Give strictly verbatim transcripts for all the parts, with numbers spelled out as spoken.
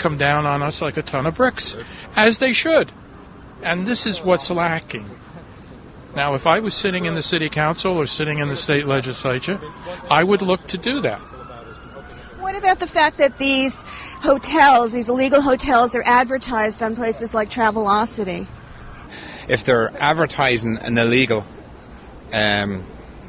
come down on us like a ton of bricks, as they should. And this is what's lacking. Now, if I was sitting in the city council or sitting in the state legislature, I would look to do that. What about the fact that these hotels, these illegal hotels, are advertised on places like Travelocity? If they're advertising an illegal um,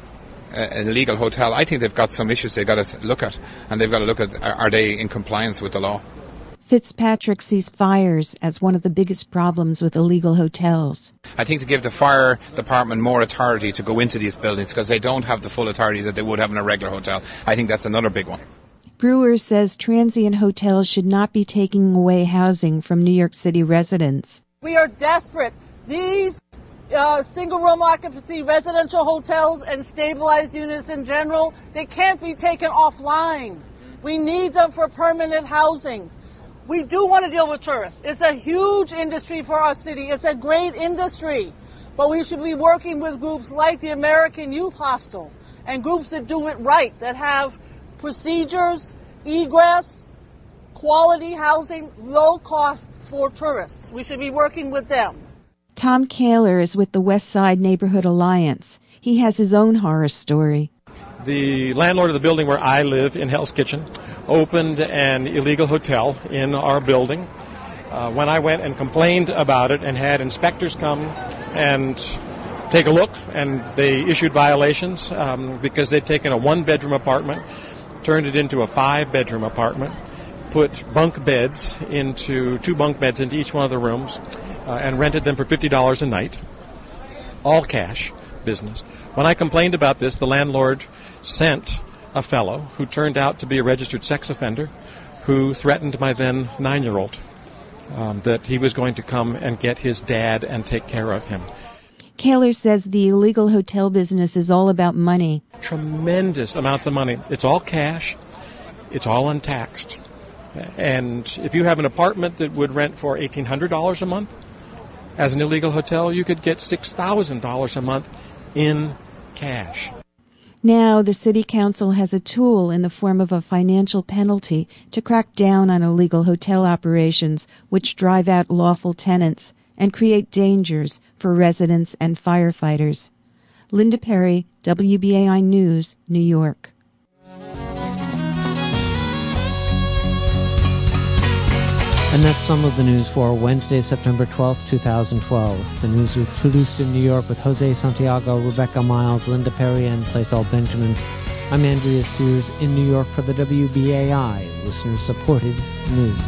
an illegal hotel, I think they've got some issues they've got to look at, and they've got to look at, are they in compliance with the law? Fitzpatrick sees fires as one of the biggest problems with illegal hotels. I think to give the fire department more authority to go into these buildings, because they don't have the full authority that they would have in a regular hotel. I think that's another big one. Brewer says transient hotels should not be taking away housing from New York City residents. We are desperate. These uh, single-room occupancy residential hotels and stabilized units in general, they can't be taken offline. We need them for permanent housing. We do want to deal with tourists. It's a huge industry for our city. It's a great industry. But we should be working with groups like the American Youth Hostel and groups that do it right, that have procedures, egress, quality housing, low cost for tourists. We should be working with them. Tom Kaler is with the West Side Neighborhood Alliance. He has his own horror story. The landlord of the building where I live in Hell's Kitchen opened an illegal hotel in our building. Uh, when I went and complained about it and had inspectors come and take a look, and they issued violations um, because they'd taken a one-bedroom apartment, turned it into a five-bedroom apartment, put bunk beds into, two bunk beds into each one of the rooms, uh, and rented them for fifty dollars a night, all cash business. When I complained about this, the landlord sent a fellow who turned out to be a registered sex offender who threatened my then nine-year-old um, that he was going to come and get his dad and take care of him. Kaler says the illegal hotel business is all about money. Tremendous amounts of money. It's all cash. It's all untaxed. And if you have an apartment that would rent for eighteen hundred dollars a month, as an illegal hotel, you could get six thousand dollars a month in cash. Now, the City Council has a tool in the form of a financial penalty to crack down on illegal hotel operations, which drive out lawful tenants and create dangers for residents and firefighters. Linda Perry, W B A I News, New York. And that's some of the news for Wednesday, September twelfth, twenty twelve. The news was produced in New York with Jose Santiago, Rebecca Miles, Linda Perry, and Claythal Benjamin. I'm Andrea Sears in New York for the W B A I listener-supported news.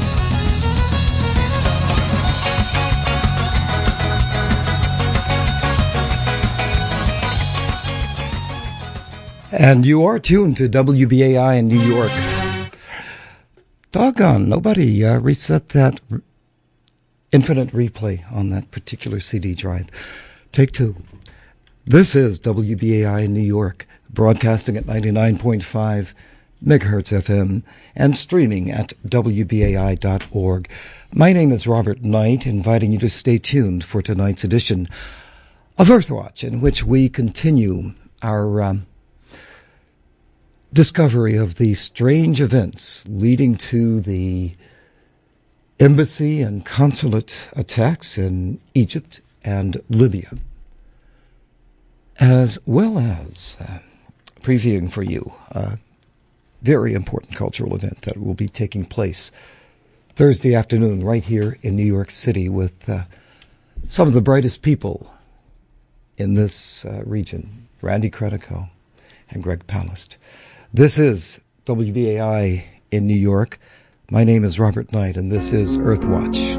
And you are tuned to W B A I in New York. Doggone, nobody uh, reset that r- infinite replay on that particular C D drive. Take two. This is W B A I in New York, broadcasting at ninety-nine point five megahertz F M and streaming at W B A I dot org. My name is Robert Knight, inviting you to stay tuned for tonight's edition of Earthwatch, in which we continue our Um, discovery of the strange events leading to the embassy and consulate attacks in Egypt and Libya, as well as uh, previewing for you a very important cultural event that will be taking place Thursday afternoon right here in New York City with uh, some of the brightest people in this uh, region, Randy Credico and Greg Palast. This is W B A I in New York. My name is Robert Knight, and this is Earthwatch.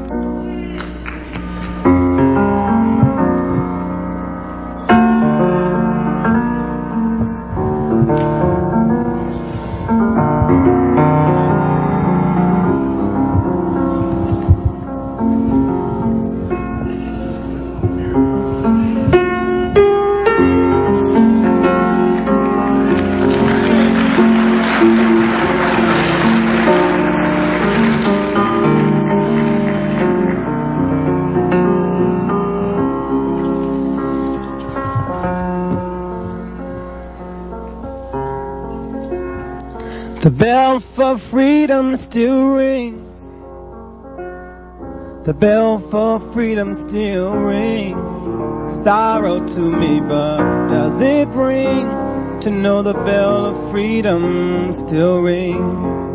The bell for freedom still rings The bell for freedom still rings. Sorrow to me, but does it ring to know the bell of freedom still rings?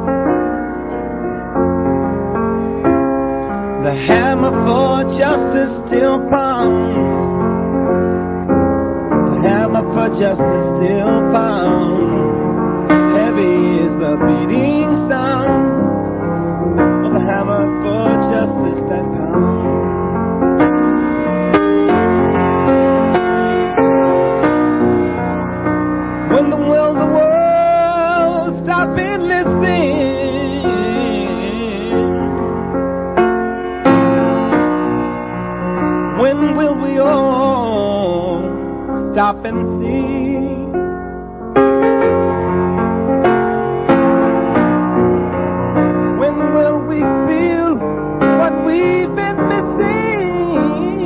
The hammer for justice still pounds. The hammer for justice still pounds. Heavy is the beating sound of the hammer for justice that pounds. When the will the world stop endless sin, when will we all stop and see? When will we feel what we've been missing?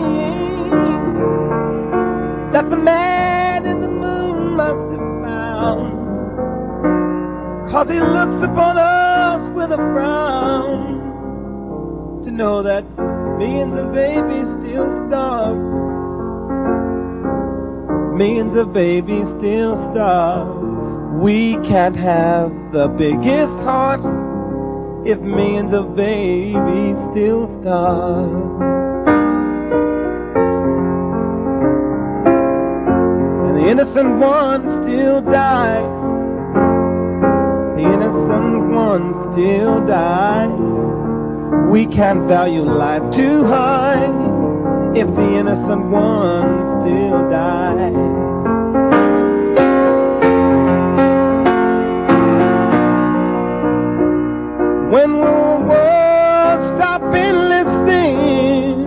That the man in the moon must have found, 'cause he looks upon us with a frown, to know that millions of babies still starve. Millions of babies still starve. We can't have the biggest heart if millions of babies still starve. And the innocent ones still die. The innocent ones still die. We can't value life too high if the innocent ones still die. When will the world stop endless sin?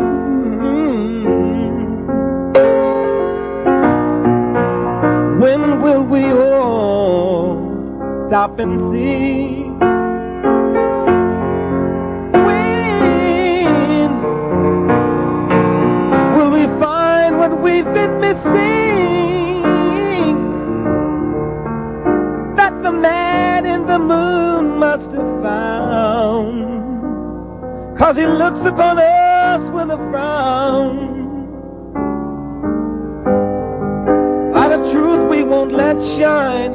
When will we all stop and see? We've been missing, that the man in the moon must have found, 'cause he looks upon us with a frown. Light of truth we won't let shine,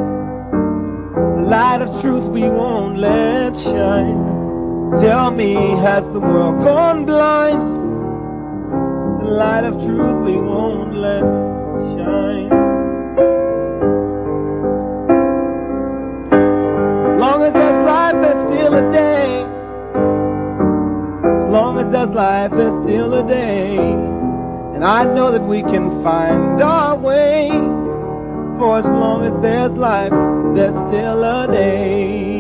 light of truth we won't let shine. Tell me, has the world gone blind? The light of truth we won't let shine. As long as there's life, there's still a day. As long as there's life, there's still a day. And I know that we can find our way. For as long as there's life, there's still a day.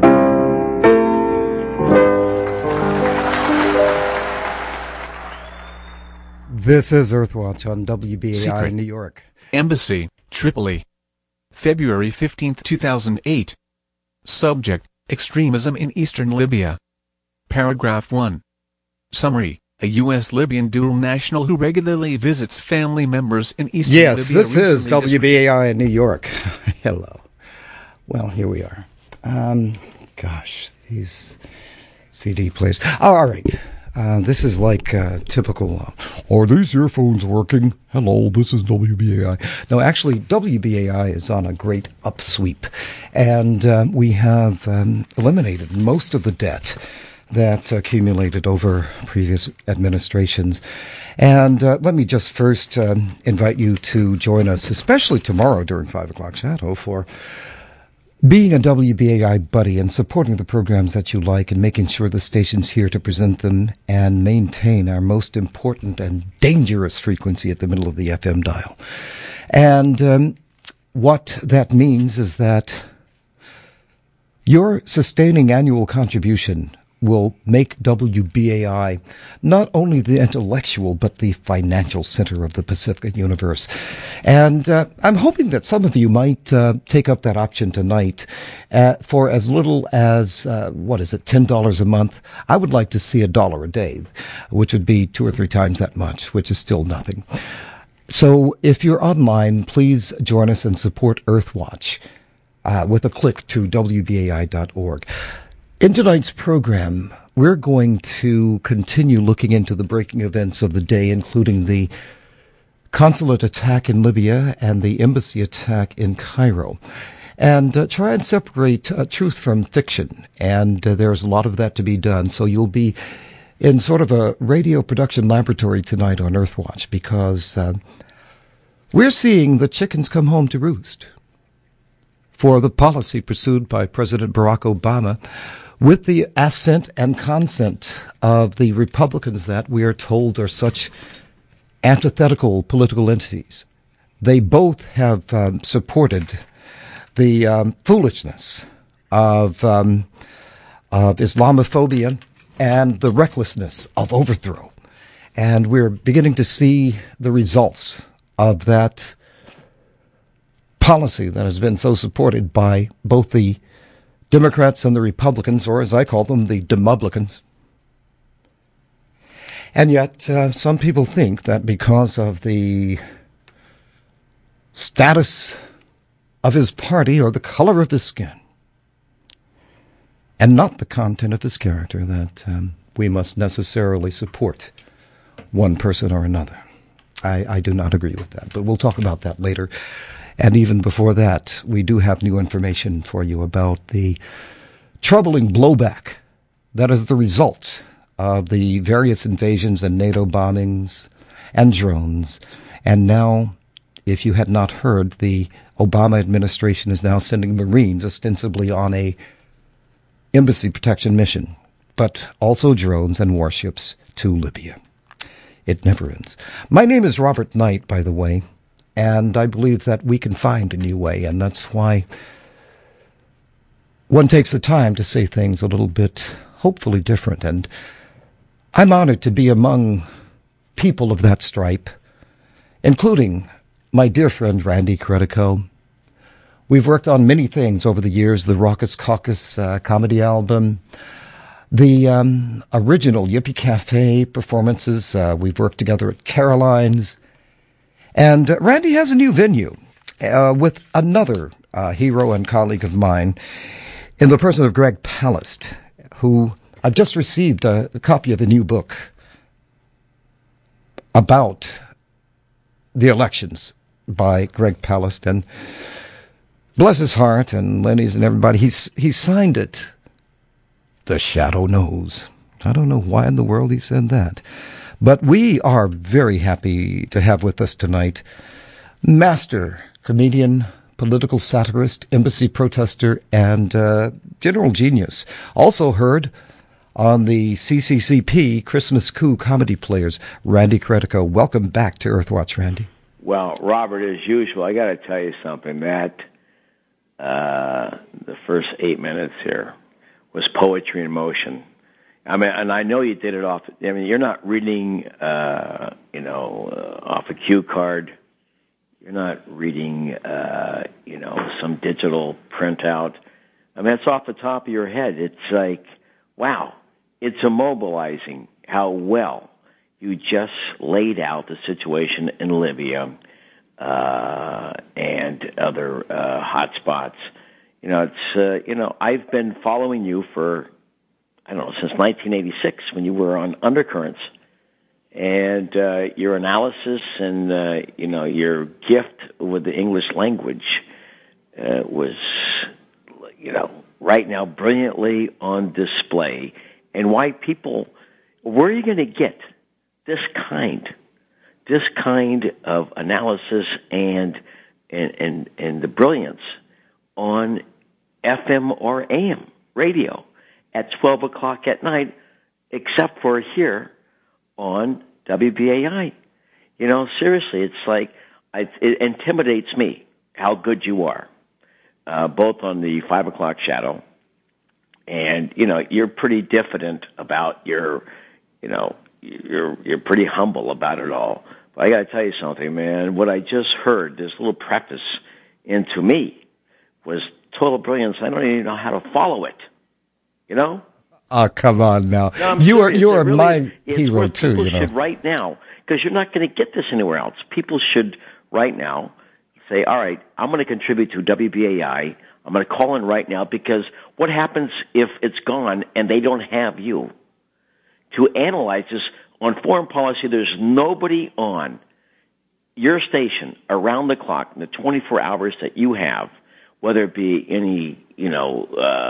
This is Earthwatch on W B A I Secret. New York. Embassy, Tripoli. February fifteenth, two thousand eight. Subject, Extremism in Eastern Libya. Paragraph one. Summary. A U S Libyan dual national who regularly visits family members in Eastern yes, Libya. Yes, this is W B A I in New York. Hello. Well, here we are. Um, gosh, these C D players. Oh, all right. Uh, this is like uh, typical, uh, are these earphones working? Hello, this is W B A I. No, actually, W B A I is on a great upsweep. And uh, we have um, eliminated most of the debt that accumulated over previous administrations. And uh, let me just first uh, invite you to join us, especially tomorrow during five o'clock Shadow, for being a W B A I buddy and supporting the programs that you like and making sure the station's here to present them and maintain our most important and dangerous frequency at the middle of the F M dial. And um, what that means is that your sustaining annual contribution will make W B A I not only the intellectual but the financial center of the Pacific universe. And uh, I'm hoping that some of you might uh, take up that option tonight uh, for as little as, uh, what is it, ten dollars a month. I would like to see a dollar a day, which would be two or three times that much, which is still nothing. So if you're online, please join us and support Earthwatch uh, with a click to W B A I dot org. In tonight's program, we're going to continue looking into the breaking events of the day, including the consulate attack in Libya and the embassy attack in Cairo, and uh, try and separate uh, truth from fiction. And uh, there's a lot of that to be done. So you'll be in sort of a radio production laboratory tonight on Earthwatch, because uh, we're seeing the chickens come home to roost for the policy pursued by President Barack Obama, with the assent and consent of the Republicans that we are told are such antithetical political entities. They both have um, supported the um, foolishness of, um, of Islamophobia and the recklessness of overthrow. And we're beginning to see the results of that policy that has been so supported by both the Democrats and the Republicans, or as I call them, the Demublicans. And yet, uh, some people think that because of the status of his party or the color of his skin, and not the content of his character, that um, we must necessarily support one person or another. I, I do not agree with that, but we'll talk about that later. And even before that, we do have new information for you about the troubling blowback that is the result of the various invasions and NATO bombings and drones. And now, if you had not heard, the Obama administration is now sending Marines ostensibly on a embassy protection mission, but also drones and warships to Libya. It never ends. My name is Robert Knight, by the way. And I believe that we can find a new way, and that's why one takes the time to say things a little bit, hopefully, different. And I'm honored to be among people of that stripe, including my dear friend Randy Credico. We've worked on many things over the years, the Raucous Caucus uh, comedy album, the um, original Yippee Cafe performances. Uh, we've worked together at Caroline's. And uh, Randy has a new venue uh, with another uh, hero and colleague of mine in the person of Greg Palast, who I've just received a, a copy of a new book about the elections by Greg Palast. And bless his heart, and Lenny's and everybody, he's, he signed it, The Shadow Knows. I don't know why in the world he said that. But we are very happy to have with us tonight master comedian, political satirist, embassy protester, and uh, general genius. Also heard on the C C C P Christmas Coup Comedy Players, Randy Credico. Welcome back to Earthwatch, Randy. Well, Robert, as usual, I got to tell you something. That uh, the first eight minutes here was poetry in motion. I mean, and I know you did it off. I mean, you're not reading, uh, you know, uh, off a cue card. You're not reading, uh, you know, some digital printout. I mean, it's off the top of your head. It's like, wow, it's immobilizing how well you just laid out the situation in Libya uh, and other uh, hot spots. You know, it's uh, you know, I've been following you for, I don't know, since nineteen eighty-six when you were on Undercurrents, and uh, your analysis and uh, you know, your gift with the English language uh, was, you know, right now brilliantly on display. And why people, where are you going to get this kind, this kind of analysis and and and, and the brilliance on F M or A M radio at twelve o'clock at night, except for here on W B A I? You know, seriously, it's like, I, it intimidates me how good you are, uh, both on the five o'clock shadow, and, you know, you're pretty diffident about your, you know, you're, you're pretty humble about it all. But I got to tell you something, man. What I just heard, this little preface into me, was total brilliance. I don't even know how to follow it. You know? Oh, come on now. No, you serious. are you are really, my it's hero what too, people you know. should right now, because you're not going to get this anywhere else. People should right now say, all right, I'm going to contribute to W B A I. I'm I'm going to call in right now, because what happens if it's gone and they don't have you to analyze this? On foreign policy, there's nobody on your station around the clock in the twenty-four hours that you have, whether it be any, you know,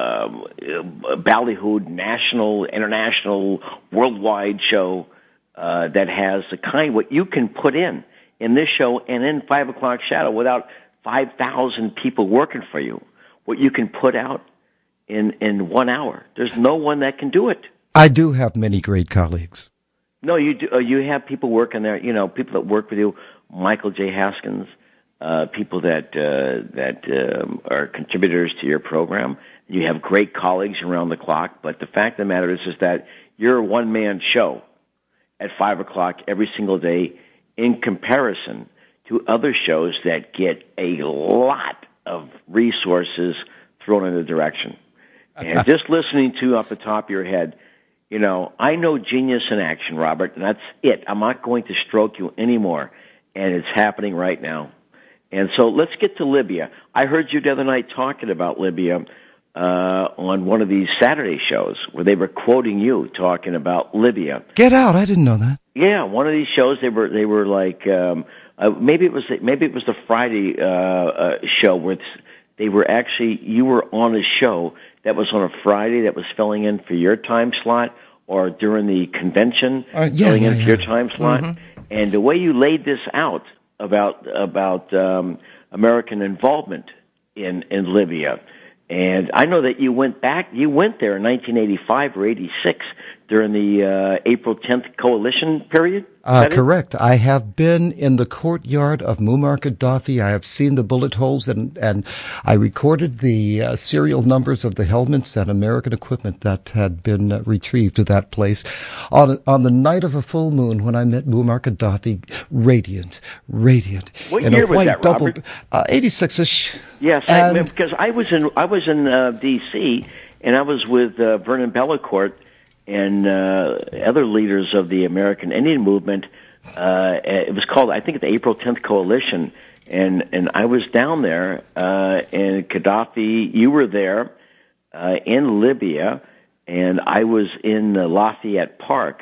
uh, ballyhooed, national, international, worldwide show uh, that has the kind what you can put in in this show and in Five O'Clock Shadow without five thousand people working for you. What you can put out in in one hour. There's no one that can do it. I do have many great colleagues. No, you do. Uh, you have people working there. You know, people that work with you. Michael J. Haskins, uh, people that uh, that um, are contributors to your program. You have great colleagues around the clock. But the fact of the matter is, is that you're a one-man show at five o'clock every single day, in comparison to other shows that get a lot of resources thrown in the direction. And just listening to off the top of your head. You know, I know genius in action, Robert, and that's it. I'm not going to stroke you anymore, and it's happening right now. And so let's get to Libya. I heard you the other night talking about Libya uh, on one of these Saturday shows where they were quoting you talking about Libya. Get out! I didn't know that. Yeah, one of these shows they were they were like um, uh, maybe it was maybe it was the Friday uh, uh, show where they were actually you were on a show that was on a Friday that was filling in for your time slot, or during the convention uh, yeah, filling yeah, in yeah. for your time slot. Mm-hmm. And the way you laid this out about about um, American involvement in in Libya, and I know that you went back, you went there in nineteen eighty-five or eighty-six during the uh, April tenth coalition period. Uh, correct. I have been in the courtyard of Muammar Gaddafi. I have seen the bullet holes, and, and I recorded the uh, serial numbers of the helmets and American equipment that had been uh, retrieved to that place. On on the night of a full moon, when I met Muammar Gaddafi, radiant, radiant. What in year a was white that, double, Robert? Uh, eighty-six-ish. Yes, I, because I was in I was in uh, D C and I was with uh, Vernon Bellecourt and uh, other leaders of the American Indian movement. Uh, it was called, I think, the April tenth Coalition, and, and I was down there, uh, and Gaddafi, you were there, uh, in Libya, and I was in uh, Lafayette Park,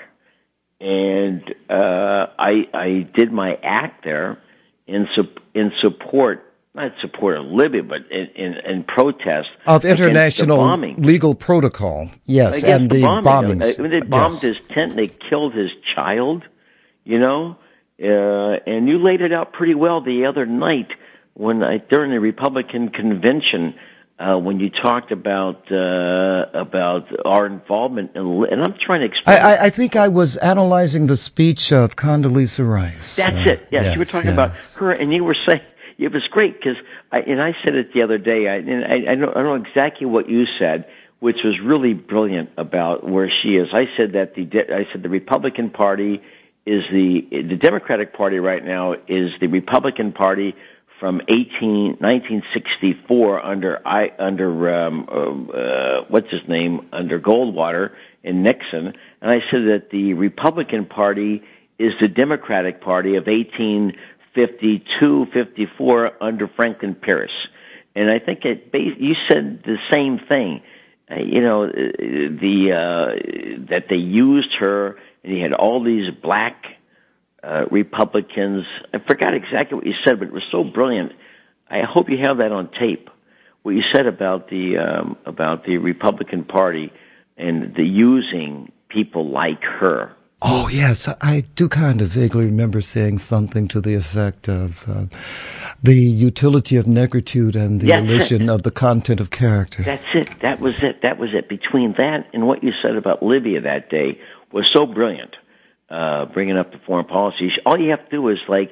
and uh, I I did my act there in su- in support, not support of Libya, but in, in, in protest of international legal protocol. Yes, against and the, the bombing. bombings. I mean, they bombed yes. his tent. They killed his child. You know, uh, and you laid it out pretty well the other night when I, during the Republican convention. Uh, when you talked about uh, about our involvement, in, and I'm trying to explain. I, I think I was analyzing the speech of Condoleezza Rice. That's uh, it. Yes, yes, you were talking yes. about her, and you were saying it was great because, I, and I said it the other day. I, and I, I, know, I know exactly what you said, which was really brilliant about where she is. I said that the I said the Republican Party is the the Democratic Party right now is the Republican Party from eighteen, nineteen sixty-four under I under um, uh, what's his name under Goldwater and Nixon, and I said that the Republican Party is the Democratic Party of eighteen fifty-two, fifty-four under Franklin Pierce, and I think it. You said the same thing, uh, you know, the uh, that they used her. And he had all these black uh, Republicans. I forgot exactly what you said, but it was so brilliant. I hope you have that on tape. What you said about the um, about the Republican Party and the using people like her. Oh, yes. I do kind of vaguely remember saying something to the effect of uh, the utility of negritude and the That's illusion it. of the content of character. That's it. That was it. That was it. Between that and what you said about Libya that day was so brilliant, uh, bringing up the foreign policy. All you have to do is, like,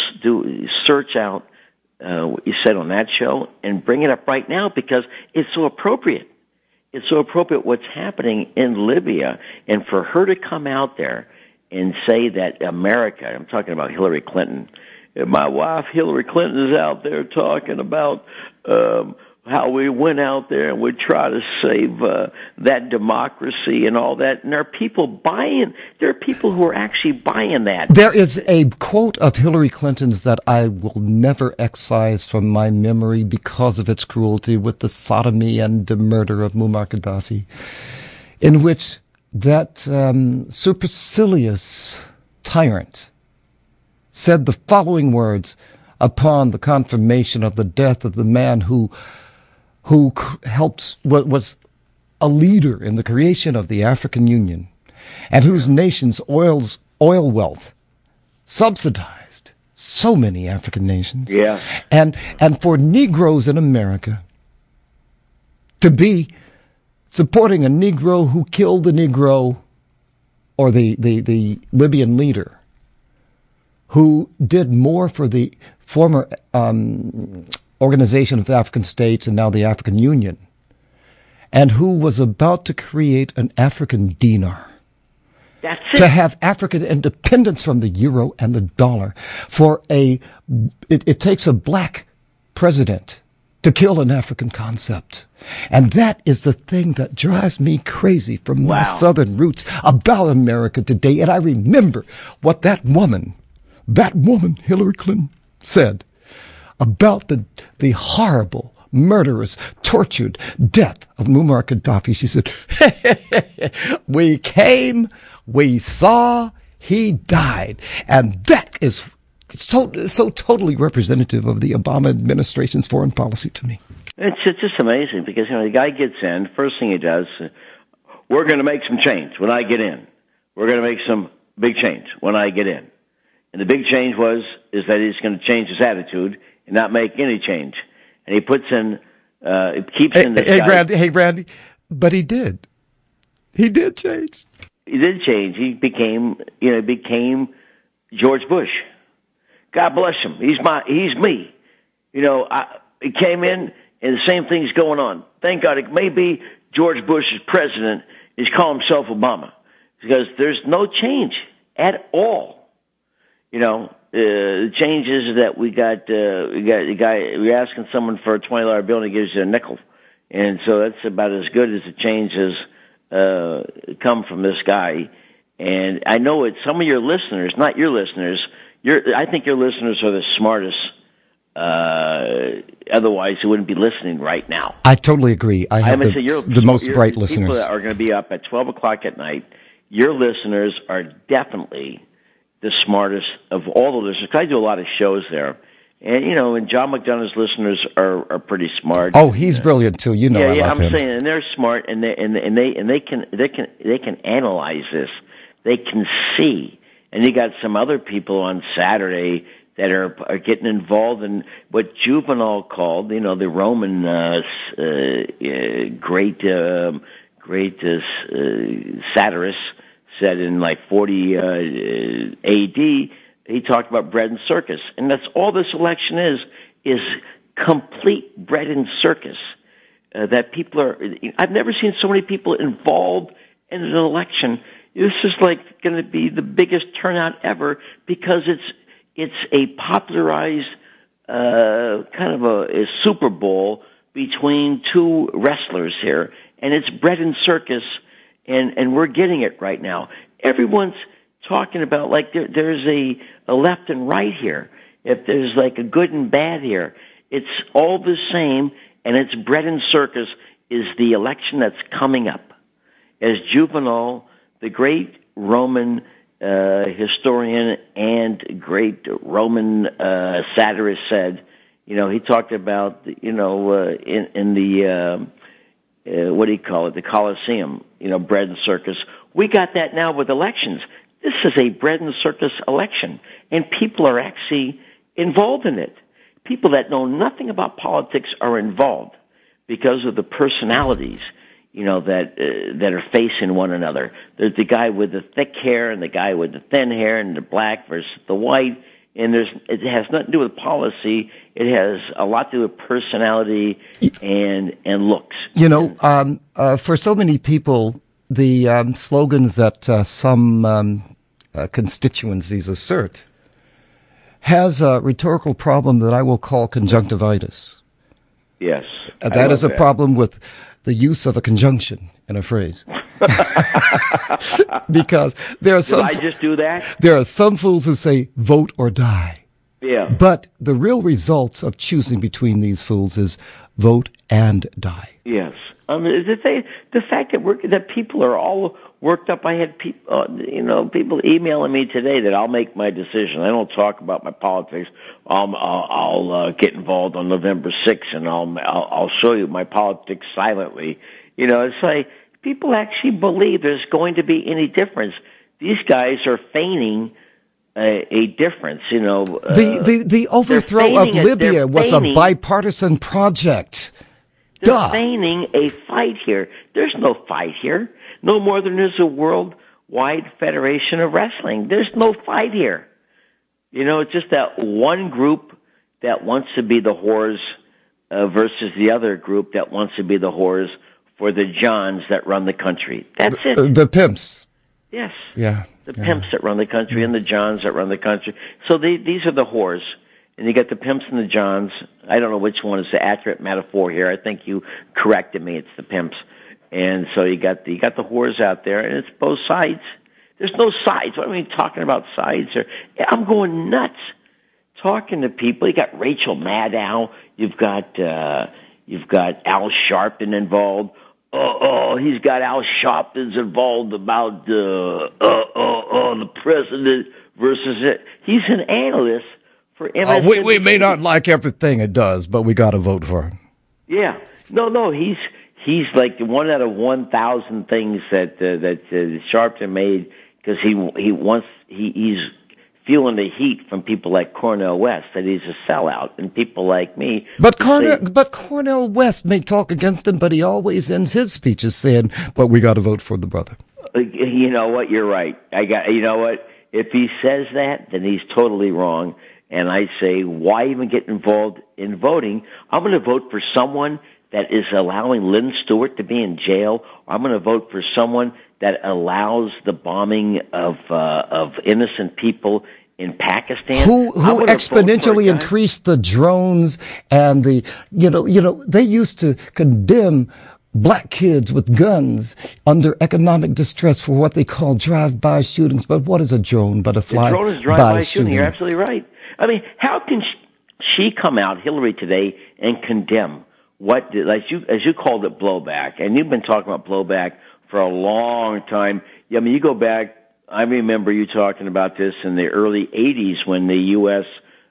do search out uh, what you said on that show and bring it up right now because it's so appropriate. It's so appropriate what's happening in Libya, and for her to come out there and say that America, I'm talking about Hillary Clinton, my wife Hillary Clinton is out there talking about um, how we went out there and would try to save uh, that democracy and all that. And there are people buying, there are people who are actually buying that. There is a quote of Hillary Clinton's that I will never excise from my memory because of its cruelty with the sodomy and the murder of Muammar Gaddafi, in which that um, supercilious tyrant said the following words upon the confirmation of the death of the man who who helped, was a leader in the creation of the African Union, and whose nation's oil's oil wealth subsidized so many African nations. Yeah. And and for Negroes in America to be supporting a Negro who killed the Negro, or the, the, the Libyan leader, who did more for the former um, Organization of African States and now the African Union, and who was about to create an African dinar. That's it. To have African independence from the euro and the dollar. For a, it, it takes a black president to kill an African concept. And that is the thing that drives me crazy from my Wow. southern roots about America today. And I remember what that woman, that woman, Hillary Clinton, said about the the horrible, murderous, tortured death of Muammar Gaddafi. She said, we came, we saw, he died. And that is so, so totally representative of the Obama administration's foreign policy to me. It's, it's just amazing because, you know, the guy gets in, first thing he does, uh, we're going to make some change when I get in. We're going to make some big change when I get in. And the big change was, is that he's going to change his attitude and not make any change. And he puts in, uh, it keeps Hey, in this hey, guy. Randy, hey, Randy, but he did. He did change. He did change. He became, you know, became George Bush. God bless him. He's my, he's me. You know, I, he came in and the same thing's going on. Thank God it may be George Bush's president is calling himself Obama because there's no change at all. You know, uh, the change is that we got, uh, we got the guy, we're asking someone for a twenty dollar bill and he gives you a nickel. And so that's about as good as the change has, uh, come from this guy. And I know it, some of your listeners, not your listeners, your, I think your listeners are the smartest. Uh, otherwise you wouldn't be listening right now. I totally agree. I have I the, say you're, the most you're, bright people listeners. People that are going to be up at twelve o'clock at night, your listeners are definitely the smartest of all the listeners. I do a lot of shows there. And, you know, and John McDonough's listeners are, are pretty smart. Oh, he's brilliant too. You know, yeah, I yeah, love I'm him. saying, and they're smart, and they and, and they and they can they can they can analyze this. They can see, and you got some other people on Saturday that are are getting involved in what Juvenal called, you know, the Roman uh, uh, uh, great uh, great uh, uh, satirist said in like forty uh, A D. He talked about bread and circus, and that's all this election is, is complete bread and circus. Uh, that people are, I've never seen so many people involved in an election. This is like going to be the biggest turnout ever because it's, it's a popularized, uh, kind of a, a Super Bowl between two wrestlers here, and it's bread and circus, and, and we're getting it right now. Everyone's talking about like there, there's a, a left and right here. If there's like a good and bad here, it's all the same, and it's bread and circus is the election that's coming up. As Juvenal, the great Roman uh, historian and great Roman uh, satirist said, you know, he talked about, you know, uh, in, in the, uh, uh, what do you call it, the Colosseum, you know, bread and circus. We got that now with elections. This is a bread and circus election, and people are actually involved in it. People that know nothing about politics are involved because of the personalities, you know, that uh, that are facing one another. There's the guy with the thick hair and the guy with the thin hair and the black versus the white, and there's it has nothing to do with policy. It has a lot to do with personality and and looks. You know, um, uh, for so many people, the um, slogans that uh, some um, uh, constituencies assert has a rhetorical problem that I will call conjunctivitis. Yes. Uh, that is a that. problem with the use of a conjunction in a phrase. Because there are some. Did I just do that? There are some fools who say vote or die. Yeah. But the real results of choosing between these fools is vote and die. Yes. I mean, the, thing, the fact that we're, that people are all worked up. I had people, uh, you know, people emailing me today that I'll make my decision. I don't talk about my politics. I'll, I'll, I'll uh, get involved on November sixth, and I'll, I'll I'll show you my politics silently. You know, it's like people actually believe there's going to be any difference. These guys are feigning a, a difference. You know, uh, the the the overthrow of Libya was a bipartisan project. They're Duh. feigning a fight here. There's no fight here. No more than there's a worldwide federation of wrestling. There's no fight here. You know, it's just that one group that wants to be the whores uh, versus the other group that wants to be the whores for the Johns that run the country. That's it. The, the pimps. Yes. Yeah. The yeah. pimps that run the country and the Johns that run the country. So they, these are the whores. And you got the pimps and the Johns. I don't know which one is the accurate metaphor here. I think you corrected me. It's the pimps. And so you got the, you got the whores out there, and it's both sides. There's no sides. What are we talking about sides here? I'm going nuts talking to people. You got Rachel Maddow. You've got uh, you've got Al Sharpton involved. Oh, oh, he's got Al Sharpton's involved about uh, oh, oh, oh, the president versus it. He's an analyst for M S N B C. Uh, we, we may not like everything it does, but we got to vote for him. Yeah. No, no, he's he's like one out of one thousand things that uh, that uh, Sharpton made because he he wants he, he's feeling the heat from people like Cornel West that he's a sellout, and people like me. But Cornel, say, but Cornel West may talk against him, but he always ends his speeches saying, "But we got to vote for the brother." You know what? You're right. I got. You know what? If he says that, then he's totally wrong. And I say, why even get involved in voting? I'm going to vote for someone that is allowing Lynn Stewart to be in jail. Or I'm going to vote for someone that allows the bombing of uh, of innocent people in Pakistan. Who who exponentially increased the drones and the you know you know they used to condemn black kids with guns under economic distress for what they call drive-by shootings. But what is a drone but a fly-by shooting? The drone is drive-by shooting. You're absolutely right. I mean, how can she come out, Hillary, today and condemn what, as you as you called it, blowback? And you've been talking about blowback for a long time. I mean, you go back. I remember you talking about this in the early eighties when the U S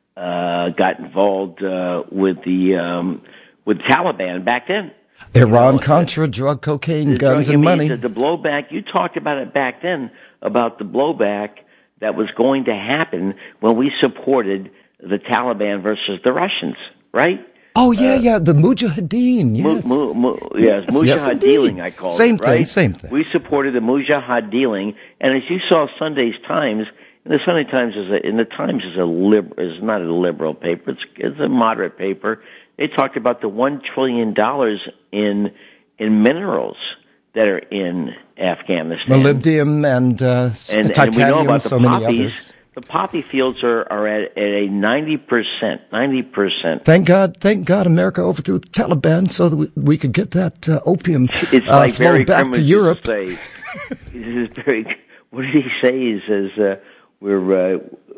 uh, got involved uh, with the um, with Taliban back then. Iran, you know, Contra, drug, cocaine, guns, drug, and I mean, money. The, the blowback. You talked about it back then about the blowback that was going to happen when we supported the Taliban versus the Russians, right? Oh, yeah, uh, yeah, the Mujahideen, yes. Mu, mu, mu, yes, Mujahideen, I call same it, right? Thing, same thing. We supported the Mujahideen, and as you saw Sunday's Times, and the Sunday Times is a, and the Times is a lib, is not a liberal paper, it's, it's a moderate paper. They talked about the one trillion dollars in in minerals that are in Afghanistan. Molybdenum and, uh, and titanium, and we know about the so poppies. many others. The poppy fields are, are at, at a ninety percent, ninety percent. Thank God, thank God America overthrew the Taliban so that we, we could get that uh, opium it's uh, like flowed back to Europe. Say, this is very, what did he say? He says, uh, we're, uh,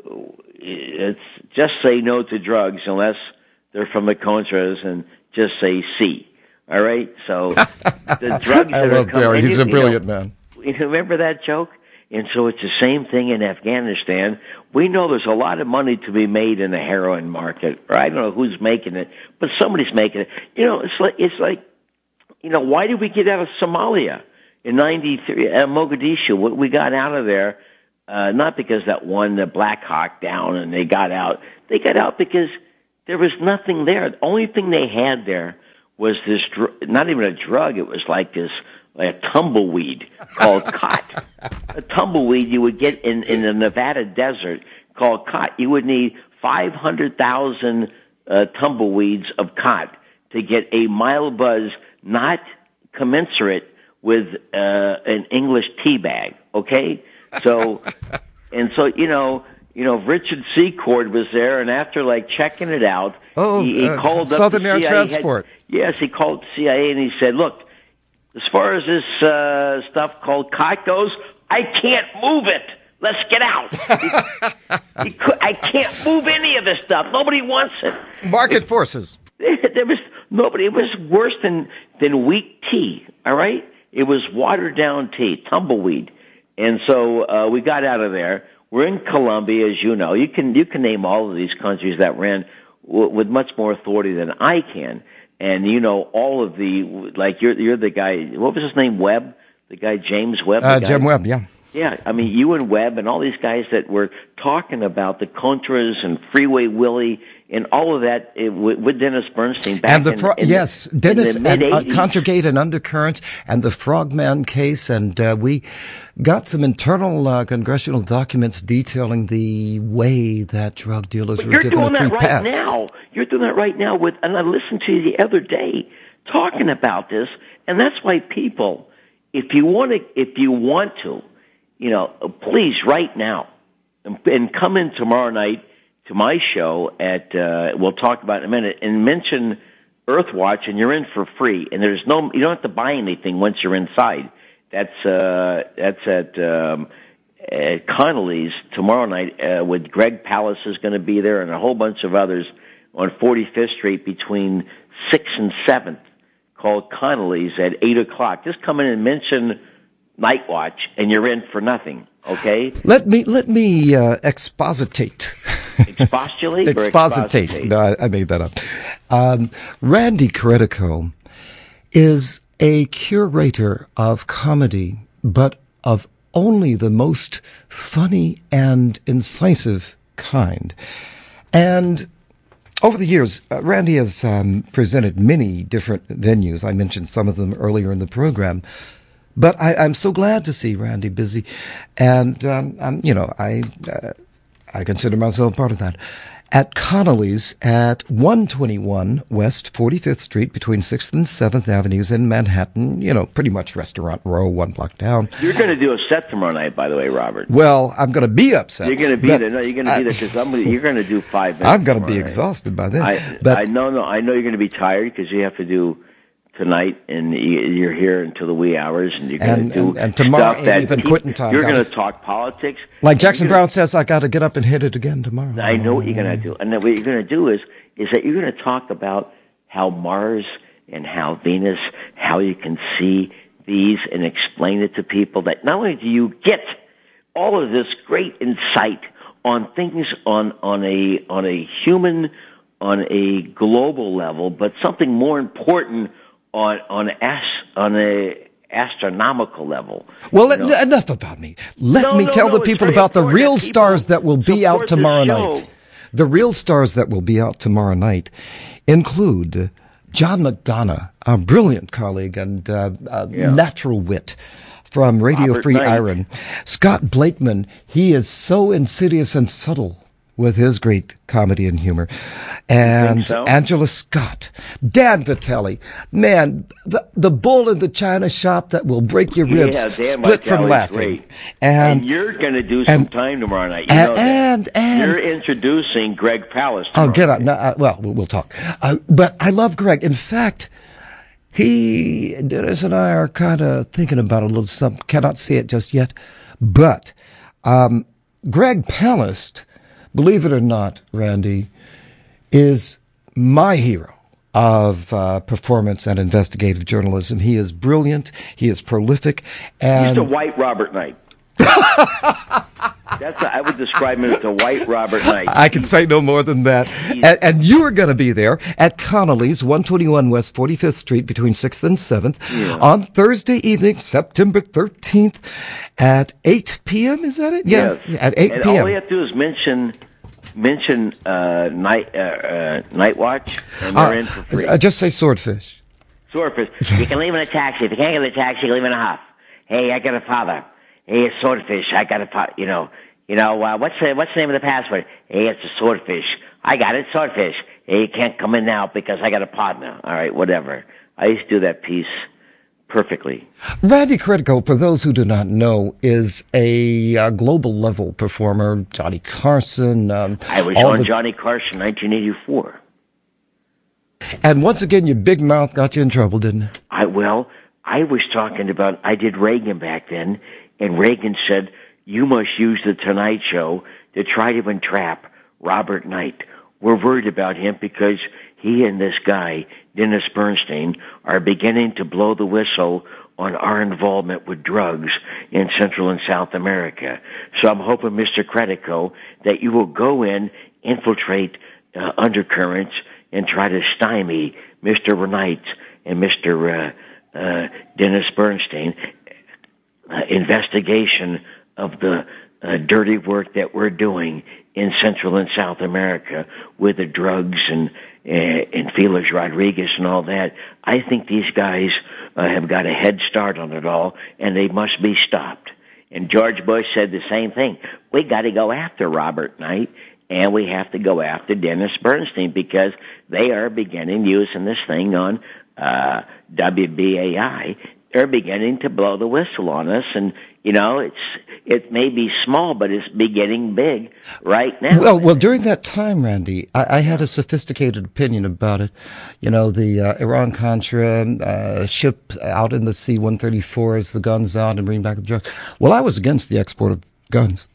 it's just say no to drugs unless they're from the Contras and just say C. All right? So the drugs I that love are coming. Barry. He's you, a brilliant you know, man. You remember that joke? And so it's the same thing in Afghanistan. We know there's a lot of money to be made in the heroin market. Or I don't know who's making it, but somebody's making it. You know, it's like, it's like, you know, why did we get out of Somalia in ninety-three, uh, Mogadishu? We got out of there, uh, not because that one, the Black Hawk down and they got out. They got out because there was nothing there. The only thing they had there was this, dr- not even a drug. It was like this, like a tumbleweed called khat. A tumbleweed you would get in, in the Nevada desert called khat. You would need five hundred thousand uh, tumbleweeds of khat to get a mild buzz not commensurate with uh, an English tea bag, okay? So, and so, you know, you know, Richard Secord was there, and after like checking it out, oh, he, he uh, called Southern up the Air C I A Transport. Head, yes, he called the C I A and he said, "Look, as far as this uh, stuff called C O T goes, I can't move it. Let's get out. he, he could, I can't move any of this stuff. Nobody wants it. Market it, forces. There was nobody. It was worse than than weak tea. All right, it was watered down tea, tumbleweed." And so uh, we got out of there. We're in Colombia, as you know. You can you can name all of these countries that ran w- with much more authority than I can. And you know all of the like you're you're the guy. What was his name? Webb, the guy James Webb. Uh, guy, Jim Webb, yeah. Yeah, I mean you and Webb and all these guys that were talking about the Contras and Freeway Willie and all of that it, with, with Dennis Bernstein back and the in, fro- in yes, the, Dennis in the and uh, mid-eighties. Conjugate and Undercurrent and the Frogman case, and uh, we got some internal uh, congressional documents detailing the way that drug dealers but were you're given doing a free that right pass. now. You're doing that right now with, and I listened to you the other day talking about this, and that's why people, if you want to, if you want to, you know, please right now, and, and come in tomorrow night to my show at, uh, we'll talk about it in a minute, and mention Earthwatch, and you're in for free. And there's no, you don't have to buy anything once you're inside. That's, uh, that's at, um, at Connolly's tomorrow night, uh, with Greg Pallas is going to be there and a whole bunch of others on forty-fifth Street between sixth and seventh, called Connolly's at eight o'clock. Just come in and mention Night Watch, and you're in for nothing. Okay. Let me let me uh, expositate. Expostulate. or expositate. expositate? No, I, I made that up. Um, Randy Credico is a curator of comedy, but of only the most funny and incisive kind. And over the years, uh, Randy has um, presented many different venues. I mentioned some of them earlier in the program. But I, I'm so glad to see Randy busy, and um, I'm, you know, I uh, I consider myself part of that. At Connolly's at one twenty-one West forty-fifth Street between sixth and seventh Avenues in Manhattan, you know, pretty much Restaurant Row, one block down. You're going to do a set tomorrow night, by the way, Robert. Well, I'm going to be upset. You're going to be but there. No, you're going to be there because you're going to do five minutes. I'm going to be night. exhausted by then. I, but I know, no, I know you're going to be tired because you have to do tonight, and you're here until the wee hours, and you're going and, to do and, and tomorrow stuff that even pe- quitting time. You're going to talk politics. Like Jackson gonna, Brown says, I got to get up and hit it again tomorrow. I know what you're going to do, and then what you're going to do is is that you're going to talk about how Mars and how Venus, how you can see these and explain it to people. That not only do you get all of this great insight on things on on a on a human, on a global level, but something more important on on as on a astronomical level. Well, you know? enough about me. Let no, me no, tell no, the people very about the real that stars that will be out tomorrow night. The real stars that will be out tomorrow night include John McDonough, our brilliant colleague and uh, uh, yeah. natural wit from Radio Robert Free Knight. Iron. Scott Blakeman, he is so insidious and subtle with his great comedy and humor. And so? Angela Scott, Dan Vitelli, man, the the bull in the china shop that will break your ribs, yeah, Dan split from Vitelli's laughing. Great. And, and you're going to do some and, time tomorrow night. You and, know that. and, and you're introducing Greg Pallas. Oh, tomorrow get up. night. No, uh, well, we'll we'll talk. Uh, but I love Greg. In fact, he, Dennis and I are kind of thinking about a little something. Cannot see it just yet. But um, Greg Palast, believe it or not, Randy, is my hero of uh, performance and investigative journalism. He is brilliant. He is prolific. And He's the white Robert Knight. That's a, I would describe him as the white Robert Knight. I can say no more than that. And, and you are going to be there at Connolly's, one twenty-one West forty-fifth Street between sixth and seventh yeah. on Thursday evening, September thirteenth at eight p.m. Is that it? Yeah, yes. at eight and p.m. all you have to do is mention mention uh, night uh, uh, Night Watch, and they're uh, in for free. Uh, just say Swordfish. Swordfish. You can leave in a taxi. If you can't get a taxi, you can leave in a huff. Hey, I got a father. Hey, it's Swordfish. I got a fa- you know. You know, uh, what's the, what's the name of the password? Hey, it's a Swordfish. I got it, Swordfish. Hey, you can't come in now because I got a partner. All right, whatever. I used to do that piece perfectly. Randy Critico, for those who do not know, is a uh, global level performer. Johnny Carson. Um, I was all on the... Johnny Carson, nineteen eighty-four. And once again, your big mouth got you in trouble, didn't it? I well, I was talking about. I did Reagan back then, and Reagan said, "You must use the Tonight Show to try to entrap Robert Knight. We're worried about him because he and this guy, Dennis Bernstein, are beginning to blow the whistle on our involvement with drugs in Central and South America. So I'm hoping, Mister Critico, that you will go in, infiltrate uh, undercurrents, and try to stymie Mister Knight and Mister Uh, uh, Dennis Bernstein uh, investigation of the uh, dirty work that we're doing in Central and South America with the drugs and uh, and Felix Rodriguez and all that. I think these guys uh, have got a head start on it all, and they must be stopped." And George Bush said the same thing. We got to go after Robert Knight, and we have to go after Dennis Bernstein because they are beginning using this thing on uh, W B A I. They're beginning to blow the whistle on us, and you know, it's it may be small, but it's beginning big right now. Well, well, during that time, Randy, I, I had a sophisticated opinion about it. You know, the uh, Iran-Contra uh, ship out in the C one thirty-fours, the guns out, and bring back the drugs. Well, I was against the export of guns.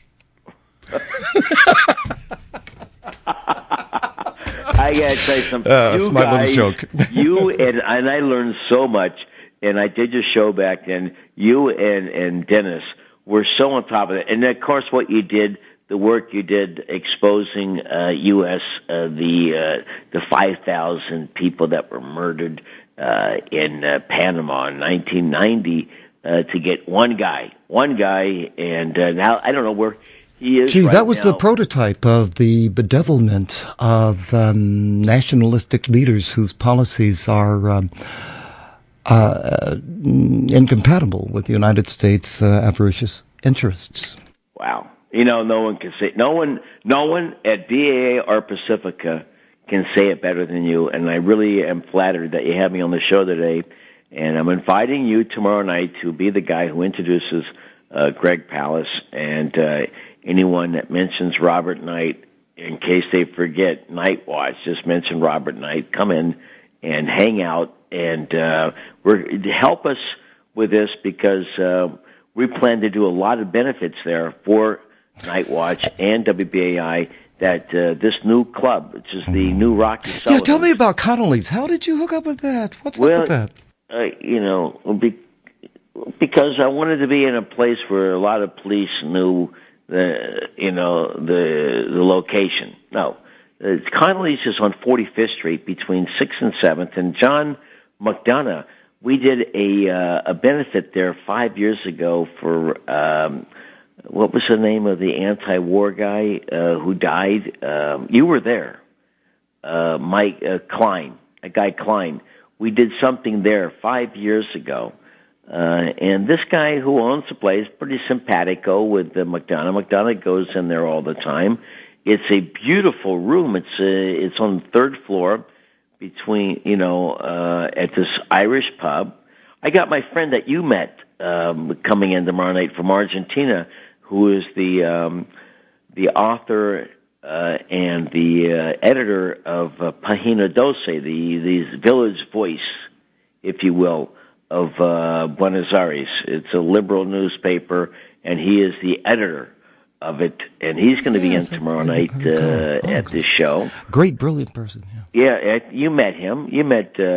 I gotta tell you something. Uh, you it's my guys, little joke. you and and I learned so much. And I did your show back then. You and, and Dennis were so on top of it. And, of course, what you did, the work you did exposing uh, U S, uh, the uh, the five thousand people that were murdered uh, in uh, Panama in nineteen ninety uh, to get one guy. One guy, and uh, now I don't know where he is Gee, right that was now. the prototype of the bedevilment of um, nationalistic leaders whose policies are... Um, Uh, incompatible with the United States' uh, avaricious interests. Wow. You know, no one can say, no one, no one at B A A or Pacifica can say it better than you, and I really am flattered that you have me on the show today, and I'm inviting you tomorrow night to be the guy who introduces uh, Greg Palast, and uh, anyone that mentions Robert Knight, in case they forget Night Watch, just mention Robert Knight, come in and hang out, and uh, we're to help us with this because uh, we plan to do a lot of benefits there for Night Watch and W B A I. That uh, this new club, which is the new Rocky Sullivan. Yeah, tell me about Connolly's. How did you hook up with that? What's well, up with that? Uh, you know, be, because I wanted to be in a place where a lot of police knew the, you know, the the location. No. Uh, Connolly's is on forty-fifth Street between sixth and seventh, and John McDonough, we did a uh, a benefit there five years ago for, um, what was the name of the anti-war guy uh, who died? Um, you were there, uh, Mike uh, Klein, a guy Klein. We did something there five years ago, uh, and this guy who owns the place, pretty simpatico with uh, McDonough. McDonough goes in there all the time. It's a beautiful room. It's uh, it's on the third floor between, you know, uh, at this Irish pub. I got my friend that you met um, coming in tomorrow night from Argentina, who is the um, the author uh, and the uh, editor of uh, Página doce, the, the village voice, if you will, of uh, Buenos Aires. It's a liberal newspaper, and he is the editor of it, and he's going to be yes, in tomorrow night uh, oh, at this show. Great, brilliant person. Yeah, yeah you met him. You met uh, uh,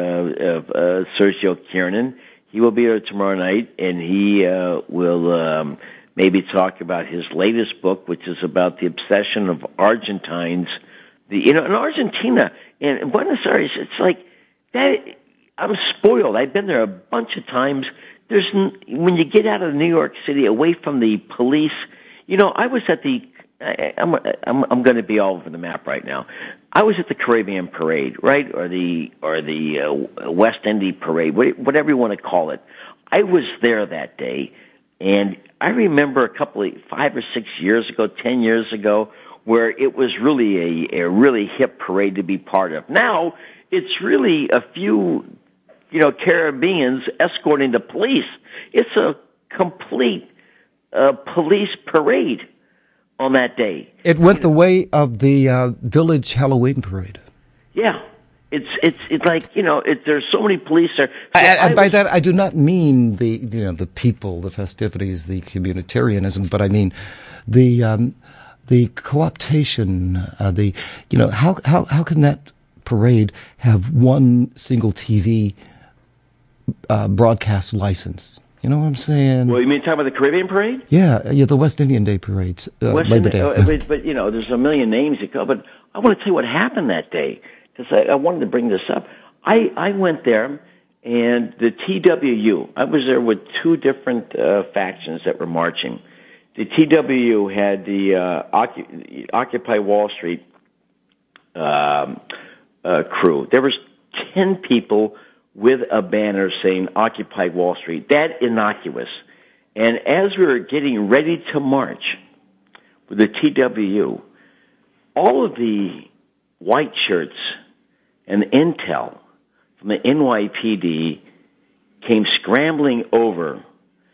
uh, Sergio Kiernan. He will be here tomorrow night, and he uh, will um, maybe talk about his latest book, which is about the obsession of Argentines. The you know, in Argentina, in, in Buenos Aires, it's like that. I'm spoiled. I've been there a bunch of times. There's when you get out of New York City, away from the police. You know, I was at the, I, I'm, I'm, I'm going to be all over the map right now. I was at the Caribbean Parade, right? Or the, or the uh, West Indies Parade, whatever you want to call it. I was there that day, and I remember a couple of, five or six years ago, ten years ago, where it was really a, a really hip parade to be part of. Now, it's really a few you know, Caribbeans escorting the police. It's a complete uh, police parade on that day. It went the way of the uh, village Halloween parade. Yeah. It's it's it's like, you know, it, there's so many police there. So and and by was, that, I do not mean the, you know, the people, the festivities, the communitarianism, but I mean the um, the co-optation, uh, the, you know, how, how, how can that parade have one single T V uh, broadcast license? You know what I'm saying? Well, you mean talking about the Caribbean parade? Yeah, yeah, the West Indian Day parades, uh, West Labor Day. Indian, uh, but, but, you know, there's a million names that go, but I want to tell you what happened that day, because I, I wanted to bring this up. I, I went there, and the T W U, I was there with two different uh, factions that were marching. The T W U had the uh, Occup- Occupy Wall Street um, uh, crew. There was ten people with a banner saying Occupy Wall Street. That innocuous. And as we were getting ready to march with the T W U, all of the white shirts and intel from the N Y P D came scrambling over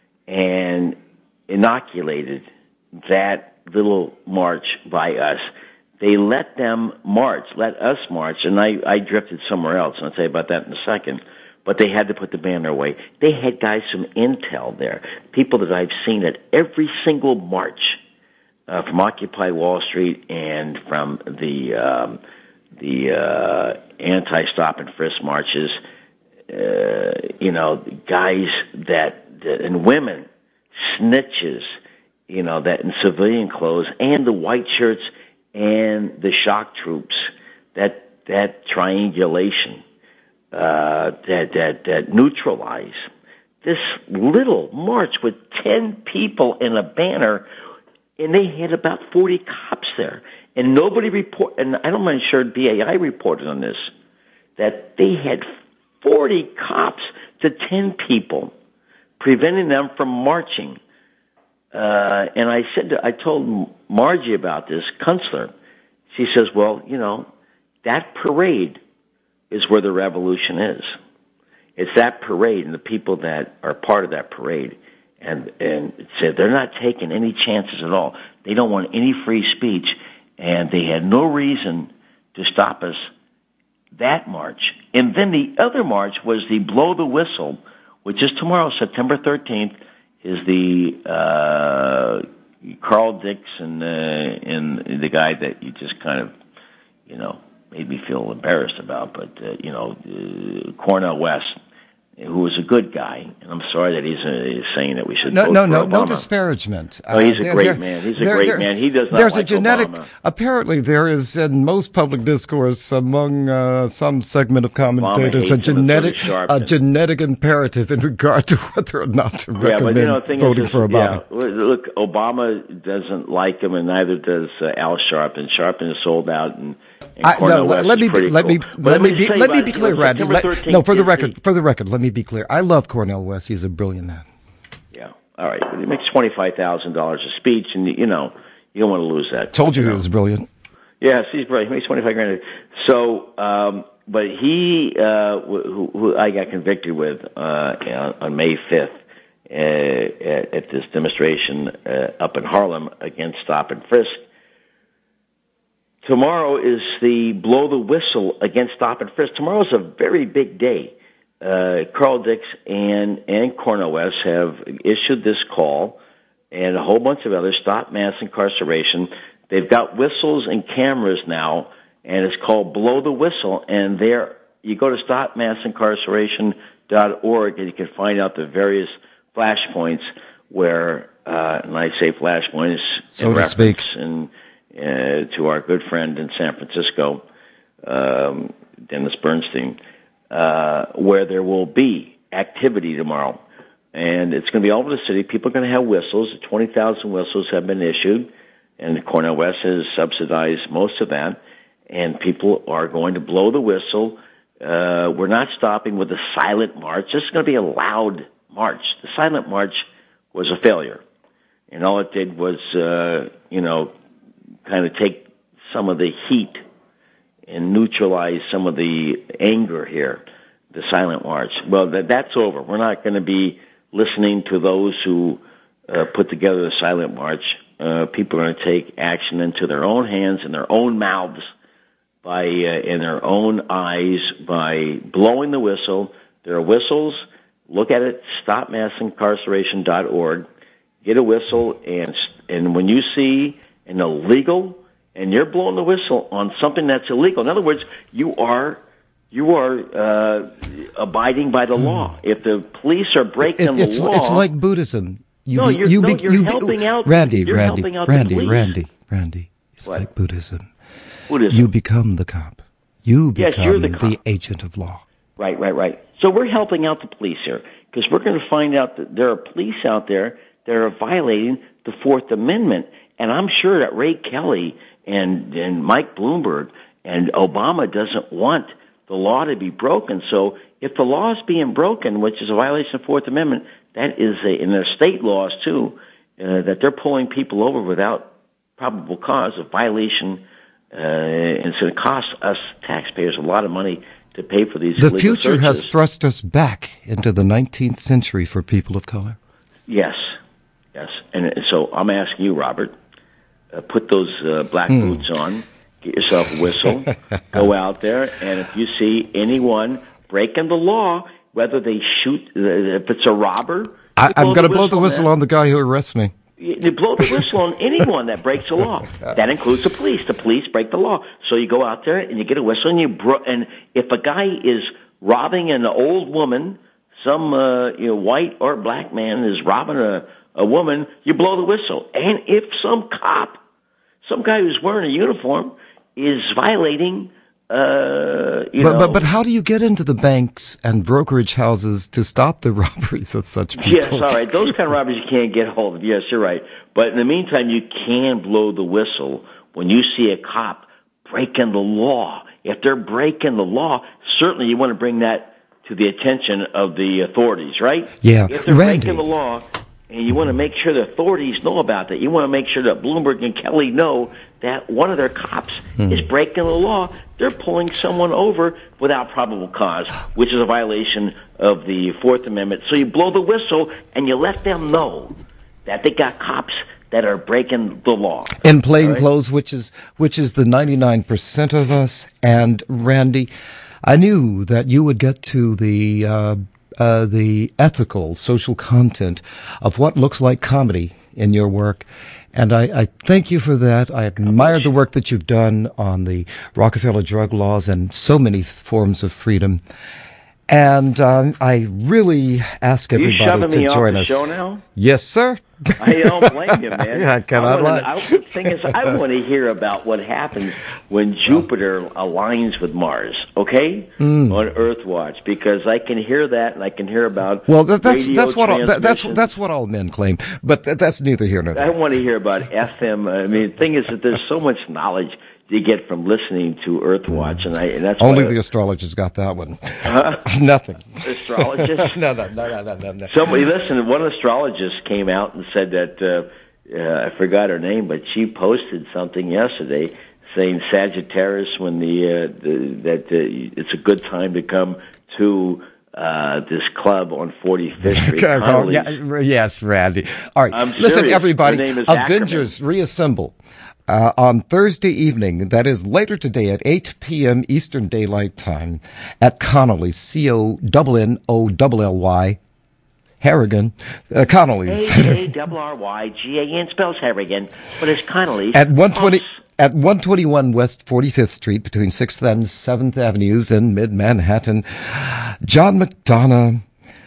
and inoculated that little march by us. They let them march, let us march, and I, I drifted somewhere else, and I'll tell you about that in a second. But they had to put the banner away. They had guys from Intel there, people that I've seen at every single march uh, from Occupy Wall Street and from the um, the uh, anti-stop and frisk marches. Uh, you know, guys that, that and women, snitches, you know, that in civilian clothes, and the white shirts and the shock troops, that that triangulation, uh, that that that neutralize this little march with ten people in a banner, and they had about forty cops there, and nobody report. And I don't mind sure B A I reported on this, that they had forty cops to ten people, preventing them from marching. Uh, and I said, to, I told Margie about this, Kunstler. She says, well, you know, that parade is where the revolution is. It's that parade and the people that are part of that parade. And, and said they're not taking any chances at all. They don't want any free speech. And they had no reason to stop us that march. And then the other march was the Blow the Whistle, which is tomorrow, September thirteenth, is the uh, Carl Dix and, uh, and the guy that you just kind of, you know, made me feel embarrassed about, but, uh, you know, uh, Cornel West, who was a good guy, and I'm sorry that he's, uh, he's saying that we should no, vote no, for no, Obama. no disparagement. Oh, he's a Uh, great there- man. He's a there- great there- man. He does not There's like a genetic. Obama. Apparently, there is in most public discourse among uh, some segment of commentators hates a him. It's really genetic, sharp a and- genetic imperative in regard to whether or not to Yeah, recommend but you know, the thing voting is, for yeah, Obama. look, Obama doesn't like him, and neither does uh, Al Sharpton. Sharpton is sold out, and, and I, Cornel no, West let me is be, pretty let me cool. let But me be say let me about be it, clear, you know, Randy. September Let- thirteenth no, for the is record, for the record, let me be clear. I love Cornel West. He's a brilliant man. Yeah, all right. He makes twenty-five thousand dollars a speech, and you know you don't want to lose that. Told you know. he was brilliant. Yes, he's brilliant. He makes twenty-five grand. So, um, but he, uh, who, who I got convicted with uh, on, on May fifth uh, at, at this demonstration uh, up in Harlem against stop and frisk. Tomorrow is the blow the whistle against stop and frisk. Tomorrow is a very big day. Uh, Carl Dix and, and Cornel West have issued this call, and a whole bunch of others, stop mass incarceration. They've got whistles and cameras now, and it's called Blow the Whistle, and there you go to stop mass incarceration dot org, and you can find out the various flashpoints where, uh, and I say flashpoints So in to speak. reference and, uh, to our good friend in San Francisco, um, Dennis Bernstein, uh, where there will be activity tomorrow. And it's going to be all over the city. People are going to have whistles. twenty thousand whistles have been issued, and Cornel West has subsidized most of that. And people are going to blow the whistle. Uh, we're not stopping with a silent march. This is going to be a loud march. The silent march was a failure. And all it did was, uh, you know, kind of take some of the heat and neutralize some of the anger here. the silent march. Well, that, that's over. We're not going to be listening to those who uh, put together the silent march. Uh, people are going to take action into their own hands and their own mouths, by uh, in their own eyes, by blowing the whistle. There are whistles. Look at it, stop mass incarceration dot org. Get a whistle, and and when you see an illegal, and you're blowing the whistle on something that's illegal. In other words, you are you are uh, abiding by the law. If the police are breaking it's, it's, the law, it's like Buddhism. You no, be, you're, you no, be, you're you helping be, out. Randy, you're Randy, helping out Randy, the police. Randy, Randy. It's What? like Buddhism. Buddhism. You become the cop. You Yes, become you're the the, cop. agent of law. Right, right, right. So we're helping out the police here, because we're going to find out that there are police out there that are violating the Fourth Amendment. And I'm sure that Ray Kelly and, and Mike Bloomberg and Obama doesn't want the law to be broken. So if the law is being broken, which is a violation of the Fourth Amendment, that is a, in their state laws too, uh, that they're pulling people over without probable cause of violation, uh, and it's going to cost us taxpayers a lot of money to pay for these. The future searches. has thrust us back into the nineteenth century for people of color. Yes, yes. And, and so I'm asking you, Robert, uh, put those uh, black Hmm. boots on, get yourself a whistle, go out there, and if you see anyone breaking the law, whether they shoot, uh, if it's a robber, I, I'm going to blow the on whistle that. on the guy who arrests me. You you blow the whistle on anyone that breaks the law. That includes the police. The police break the law. So you go out there and you get a whistle, and you bro- and if a guy is robbing an old woman, some uh, you know white or black man is robbing a, a woman, you blow the whistle. And if some cop, some guy who's wearing a uniform, is violating. Uh, you But, know, but but how do you get into the banks and brokerage houses to stop the robberies of such people? Yes, all right. Those kind of robberies you can't get hold of. Yes, you're right. But in the meantime, you can blow the whistle when you see a cop breaking the law. If they're breaking the law, certainly you want to bring that to the attention of the authorities, right? Yeah. If they're Randy. breaking the law, and you want to make sure the authorities know about that, you want to make sure that Bloomberg and Kelly know that one of their cops Hmm. is breaking the law. They're pulling someone over without probable cause, which is a violation of the Fourth Amendment. So you blow the whistle and you let them know that they got cops that are breaking the law. In plain All right? clothes, which is which is the ninety-nine percent of us. And Randy, I knew that you would get to the uh, uh, the ethical, social content of what looks like comedy in your work. And I, I thank you for that. I admire the work that you've done on the Rockefeller drug laws and so many forms of freedom. And um, I really ask Are you everybody shoving to me off join the us. show now? Yes, sir. I don't blame you, man. Yeah, I cannot wanna, lie. I, the thing is, I want to hear about what happens when Jupiter aligns with Mars, okay, Mm. on Earthwatch, because I can hear that, and I can hear about Well, that, that's radio that's what all, that, that's transmissions. that's what all men claim, but that, that's neither here nor I there. want to hear about F M. I mean, the thing is that there's so much knowledge you get from listening to Earthwatch, and I and that's Only why the astrologers got that one. Huh? Nothing. Astrologist. no, no, no, no, no, no, no. Somebody, listen, one astrologist came out and said that, uh, uh, I forgot her name, but she posted something yesterday saying Sagittarius, when the, uh, the that uh, it's a good time to come to uh, this club on forty-fifth Street. Okay, well, Connolly's. yeah, yes, Randy. All right, I'm listen, serious. everybody. Her name is Avengers Reassemble uh, on Thursday evening. That is later today at eight p.m. Eastern Daylight Time at Connolly's. C O N N O L L Y. Harrigan, uh, Connolly's. A A R R Y G A N spells Harrigan, but it's Connolly's. At one twenty at one twenty-one West forty-fifth Street between sixth and seventh Avenues in mid-Manhattan. John McDonough,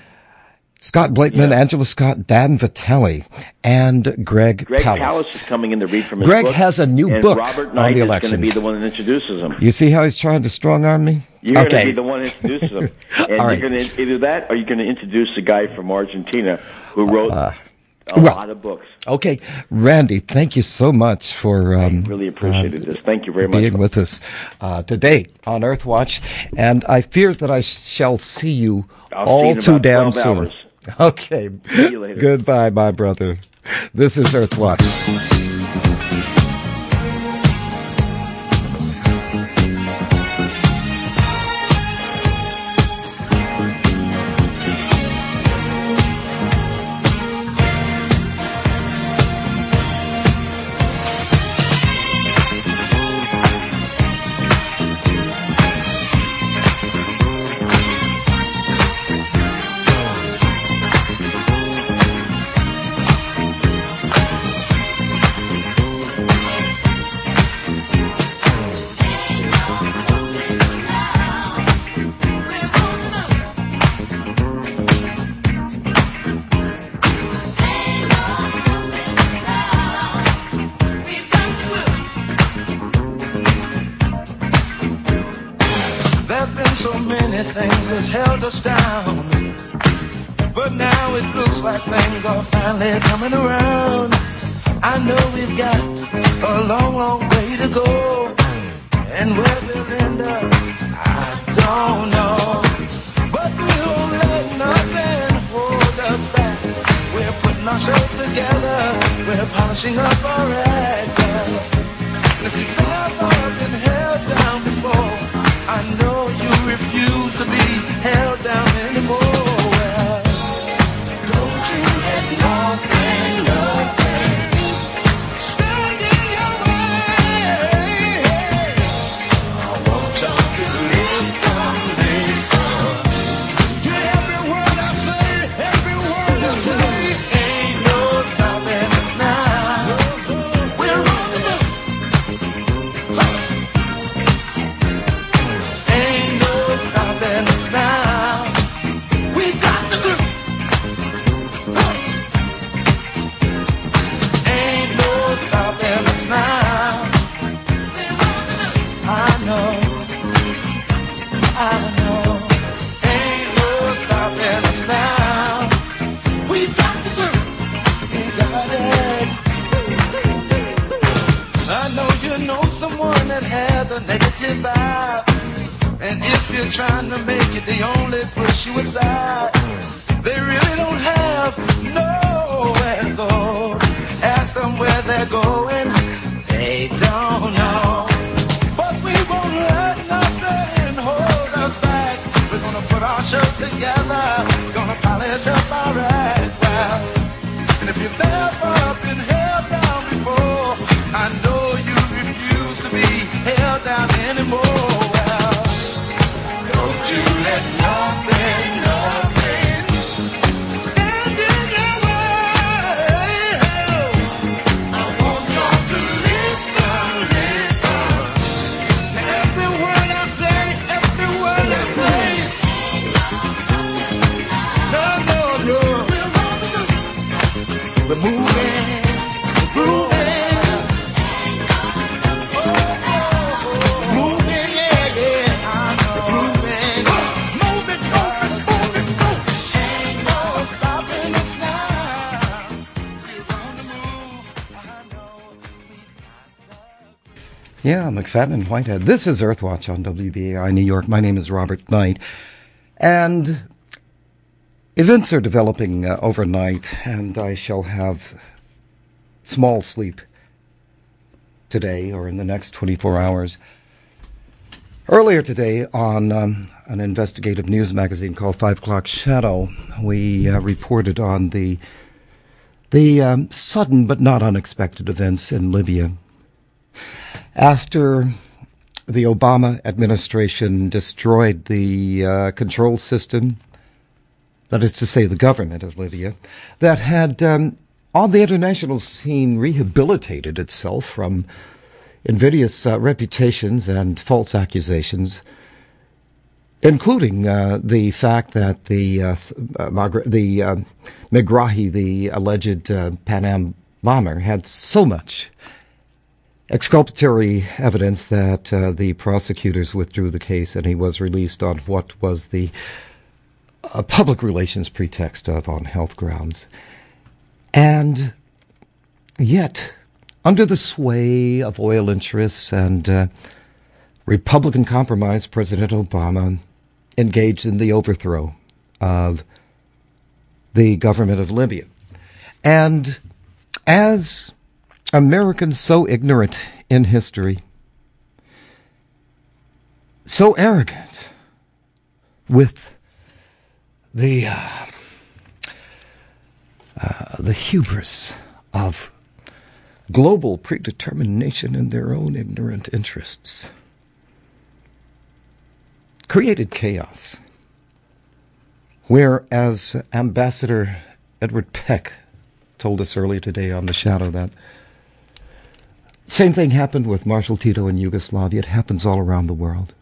Scott Blakeman, Yeah. Angela Scott, Dan Vitelli, and Greg, Greg Pallas. Pallas is coming in to read from his Greg book. has a new and book Robert on Knight the is going to be elections. the one that introduces him. You see how he's trying to strong-arm me? You're going to okay. be the one that introduces him. And All right. you're going to either that or you're going to introduce the guy from Argentina who wrote Uh, a well, lot of books. Okay, Randy, thank you so much for um, Really appreciated uh, this. Thank you very much. being with us uh, today on Earthwatch, and I fear that I shall see you I'll see all you in too about damn twelve soon. hours. Okay, See you later. Goodbye, my brother. This is Earthwatch. many things that's held us down, but now it looks like things are finally coming around. I know we've got a long, long way to go, and where we'll end up, I don't know. But we won't let nothing hold us back. We're putting our show together, we're polishing up our act. And if you've ever been held down before, I know you refuse to be held down anymore. Well, don't you let nothing, nothing stand in your way. I want y'all to listen, listen to every word I say, every word I say. Ain't no stopping us now. We're on the move. Ain't no stopping us now. We got the groove. Ain't no stopping us now. I know, I know. Ain't no stopping us now. We got the groove. We got it. I know you know someone that has a negative vibe, and if you're trying to make it, they only push you aside. They really don't have nowhere to go. Ask them where they're going, they don't know. But we won't let nothing hold us back. We're gonna put our show together, gonna polish up our act. Well, and if you've ever been held down before, I know you refuse to be held down anymore. Well, don't you let nothing, nothing stand in your way. I want y'all to listen, listen to every word I say, every word I say. No, no, no. We're moving, we're grooving. We're moving, yeah, yeah. I know. Moving, moving, moving, moving. Ain't no stopping us now. We're on the move. I know. Yeah, McFadden and Whitehead. This is Earthwatch on W B A I New York. My name is Robert Knight. And events are developing uh, overnight, and I shall have small sleep today or in the next twenty-four hours. Earlier today on um, an investigative news magazine called Five O'Clock Shadow, we uh, reported on the, the um, sudden but not unexpected events in Libya. After the Obama administration destroyed the uh, control system, that is to say the government of Libya, that had um, on the international scene rehabilitated itself from invidious uh, reputations and false accusations, including uh, the fact that the uh, uh, Margaret, the uh, Megrahi, the alleged uh, Pan Am bomber, had so much exculpatory evidence that uh, the prosecutors withdrew the case, and he was released on what was the uh, public relations pretext of on health grounds. And yet, under the sway of oil interests and uh, Republican compromise, President Obama engaged in the overthrow of the government of Libya. And as Americans so ignorant in history, so arrogant with the uh, uh, the hubris of global predetermination in their own ignorant interests, created chaos, where, as Ambassador Edward Peck told us earlier today on The Shadow, that same thing happened with Marshal Tito in Yugoslavia. It happens all around the world.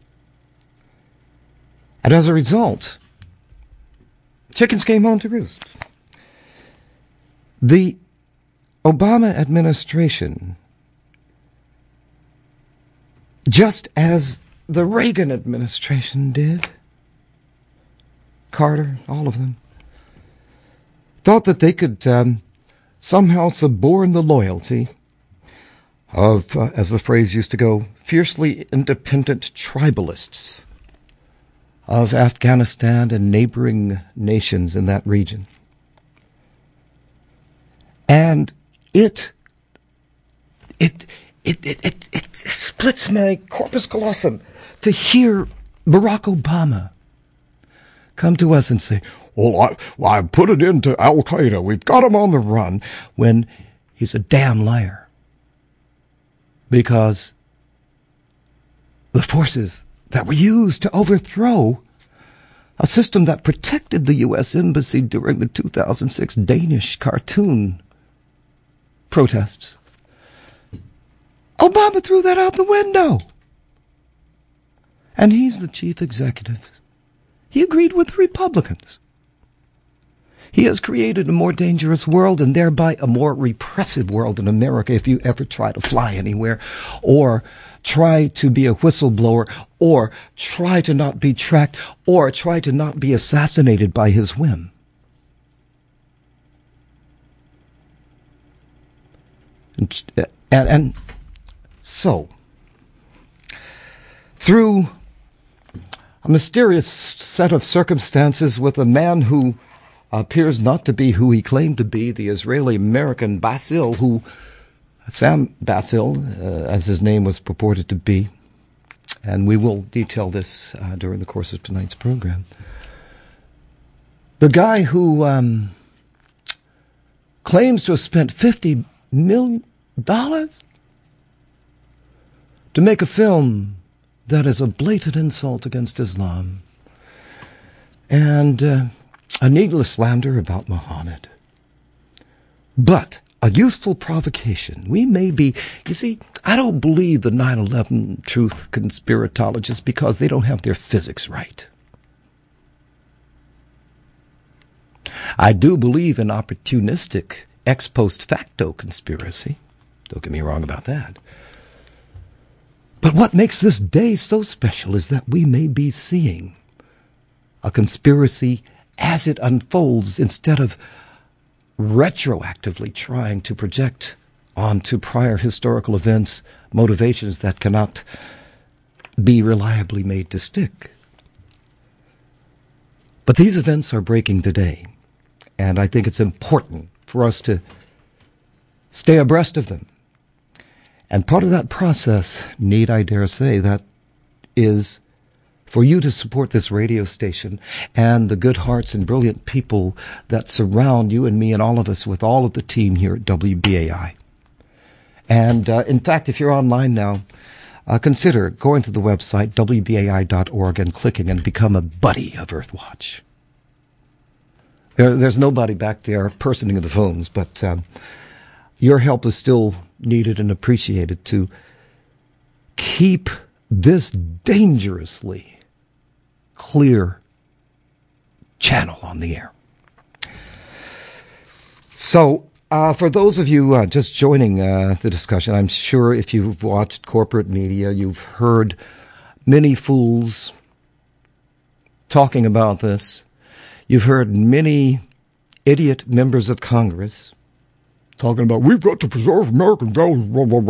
And as a result, chickens came home to roost. The Obama administration, just as the Reagan administration did, Carter, all of them, thought that they could um, somehow suborn the loyalty of, uh, as the phrase used to go, fiercely independent tribalists of Afghanistan and neighboring nations in that region. And it, it, it, it, it, it, it splits my corpus callosum to hear Barack Obama come to us and say, well, I, well, I put it into Al-Qaeda. We've got him on the run, when he's a damn liar. Because the forces that were used to overthrow a system that protected the U S Embassy during the two thousand six Danish cartoon protests, Obama threw that out the window. And he's the chief executive. He agreed with the Republicans. He has created a more dangerous world and thereby a more repressive world in America if you ever try to fly anywhere or try to be a whistleblower or try to not be tracked or try to not be assassinated by his whim. And, and, and so, through a mysterious set of circumstances with a man who appears not to be who he claimed to be, the Israeli-American Basil, who, Sam Basil, uh, as his name was purported to be, and we will detail this uh, during the course of tonight's program. The guy who um, claims to have spent fifty million dollars to make a film that is a blatant insult against Islam and uh, a needless slander about Muhammad, but a useful provocation. We may be, you see, I don't believe the nine eleven truth conspiratologists because they don't have their physics right. I do believe in opportunistic ex post facto conspiracy. Don't get me wrong about that. But what makes this day so special is that we may be seeing a conspiracy as it unfolds instead of retroactively trying to project onto prior historical events motivations that cannot be reliably made to stick. But these events are breaking today, and I think it's important for us to stay abreast of them. And part of that process, need I dare say, that is for you to support this radio station and the good hearts and brilliant people that surround you and me and all of us with all of the team here at W B A I. And uh, in fact, if you're online now, uh, consider going to the website W B A I dot org and clicking and become a buddy of Earthwatch. There, there's nobody back there personing the phones, but um, your help is still needed and appreciated to keep this dangerously clear channel on the air. So, uh, for those of you uh, just joining uh, the discussion, I'm sure if you've watched corporate media, you've heard many fools talking about this. You've heard many idiot members of Congress talking about, we've got to preserve American values.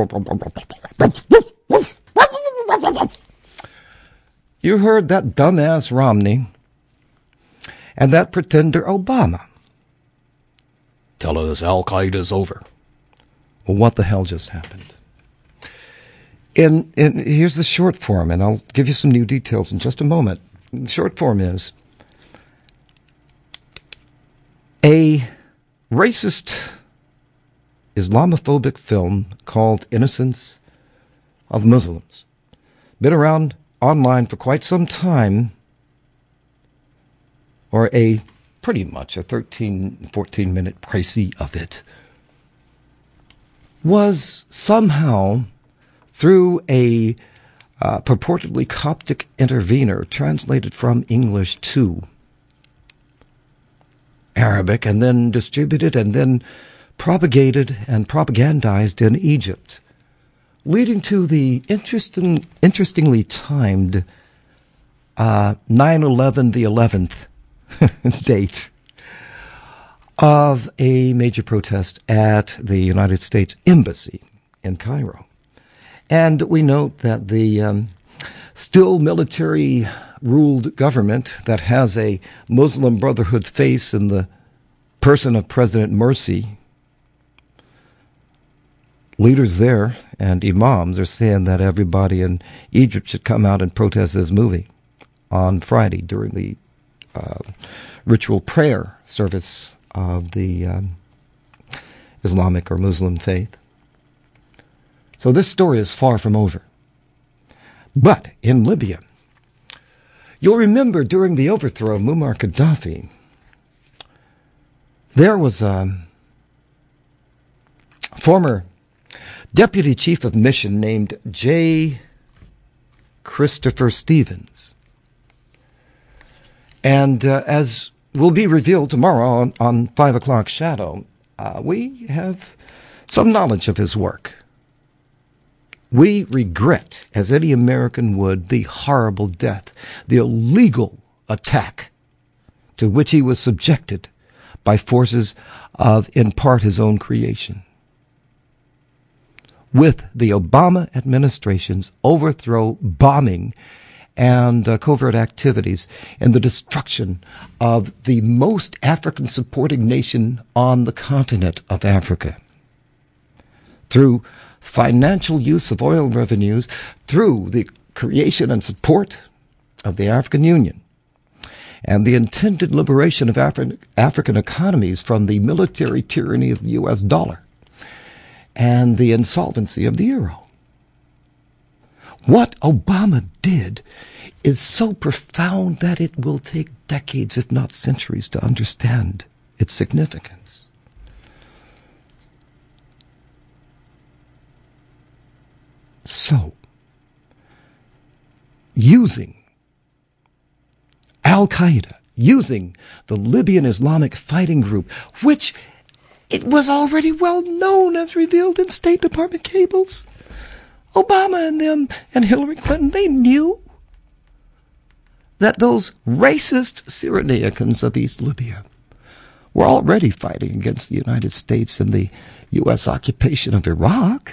You heard that dumbass Romney and that pretender Obama telling us Al-Qaeda's over. Well, what the hell just happened? And, and here's the short form, and I'll give you some new details in just a moment. The short form is a racist Islamophobic film called Innocence of Muslims. Been around online for quite some time, or a pretty much a thirteen, fourteen minute précis of it, was somehow through a uh, purportedly Coptic intervener translated from English to Arabic and then distributed and then propagated and propagandized in Egypt, leading to the interesting, interestingly timed uh, nine eleven the eleventh date of a major protest at the United States Embassy in Cairo. And we note that the um, still military-ruled government that has a Muslim Brotherhood face in the person of President Morsi, leaders there and imams are saying that everybody in Egypt should come out and protest this movie on Friday during the uh, ritual prayer service of the um, Islamic or Muslim faith. So this story is far from over. But in Libya, you'll remember during the overthrow of Muammar Gaddafi, there was a former deputy chief of mission named J. Christopher Stevens. And uh, as will be revealed tomorrow on, on five o'clock Shadow, uh, we have some knowledge of his work. We regret, as any American would, the horrible death, the illegal attack to which he was subjected by forces of, in part, his own creation. With the Obama administration's overthrow, bombing, and uh, covert activities and the destruction of the most African-supporting nation on the continent of Africa, through financial use of oil revenues, through the creation and support of the African Union, and the intended liberation of Afri- African economies from the military tyranny of the U S dollar, and the insolvency of the euro. What Obama did is so profound that it will take decades, if not centuries, to understand its significance. So, using Al-Qaeda, using the Libyan Islamic Fighting Group, which it was already well known as revealed in State Department cables. Obama and them and Hillary Clinton, they knew that those racist Cyrenaians of East Libya were already fighting against the United States in the U S occupation of Iraq.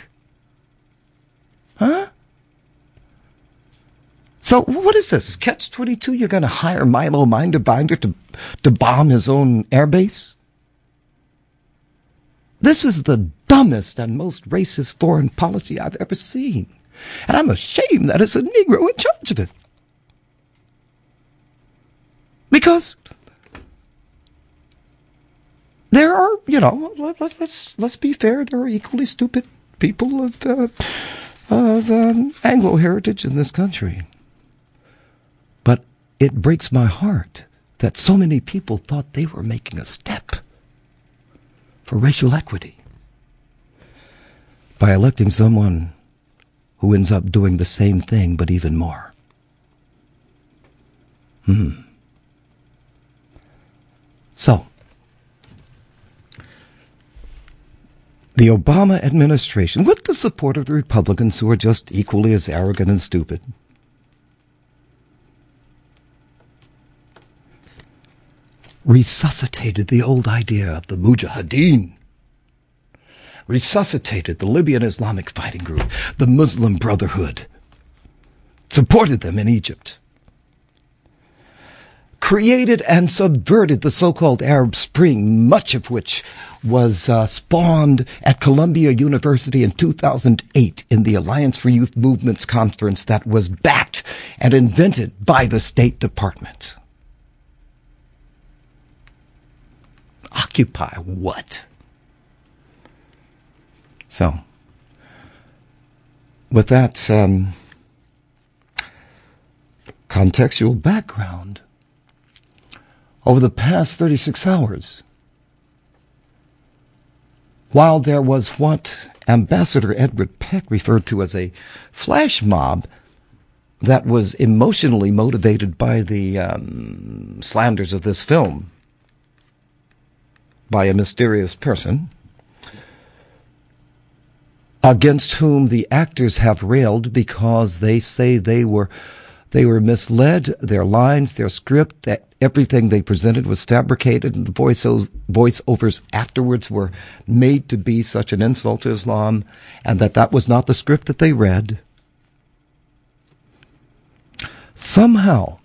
Huh? So what is this? catch twenty-two? You're going to hire Milo Minderbinder to, to bomb his own airbase? This is the dumbest and most racist foreign policy I've ever seen. And I'm ashamed that it's a Negro in charge of it. Because there are, you know, let, let, let's let's be fair, there are equally stupid people of, uh, of um, Anglo heritage in this country. But it breaks my heart that so many people thought they were making a step for racial equity by electing someone who ends up doing the same thing, but even more. Hmm. So, the Obama administration, with the support of the Republicans who are just equally as arrogant and stupid, resuscitated the old idea of the Mujahideen, resuscitated the Libyan Islamic Fighting Group, the Muslim Brotherhood, supported them in Egypt, created and subverted the so-called Arab Spring, much of which was uh, spawned at Columbia University in two thousand eight in the Alliance for Youth Movements conference that was backed and invented by the State Department. Occupy what? So, with that um, contextual background, over the past thirty-six hours, while there was what Ambassador Edward Peck referred to as a flash mob that was emotionally motivated by the um, slanders of this film by a mysterious person, against whom the actors have railed because they say they were they were misled, their lines, their script, that everything they presented was fabricated, and the voice- voiceovers afterwards were made to be such an insult to Islam, and that that was not the script that they read. Somehow,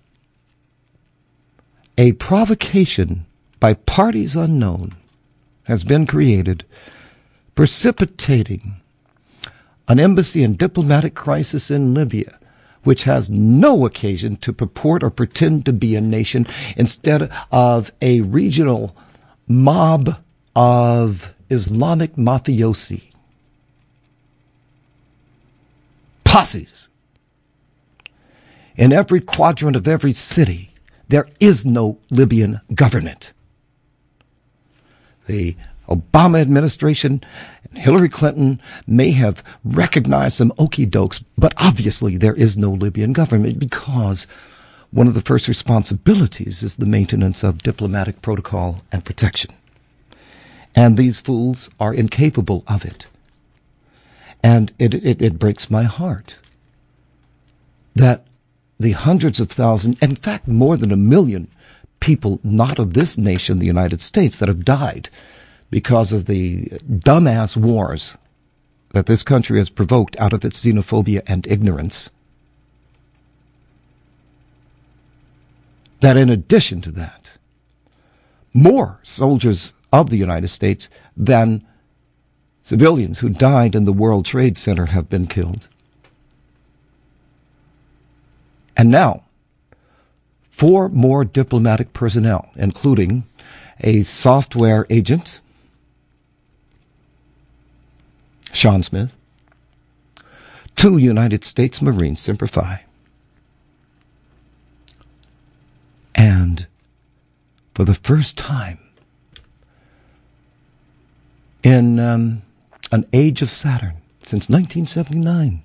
a provocation by parties unknown has been created, precipitating an embassy and diplomatic crisis in Libya, which has no occasion to purport or pretend to be a nation, instead of a regional mob of Islamic mafiosi. Posses. In every quadrant of every city, there is no Libyan government. The Obama administration and Hillary Clinton may have recognized some okey-dokes, but obviously there is no Libyan government, because one of the first responsibilities is the maintenance of diplomatic protocol and protection. And these fools are incapable of it. And it, it, it breaks my heart that the hundreds of thousands, in fact more than a million people not of this nation, the United States, that have died because of the dumbass wars that this country has provoked out of its xenophobia and ignorance, that in addition to that, more soldiers of the United States than civilians who died in the World Trade Center have been killed. And now, four more diplomatic personnel, including a software agent, Sean Smith, two United States Marines, Semper Fi, and for the first time in um, an age of Saturn, since nineteen seventy-nine,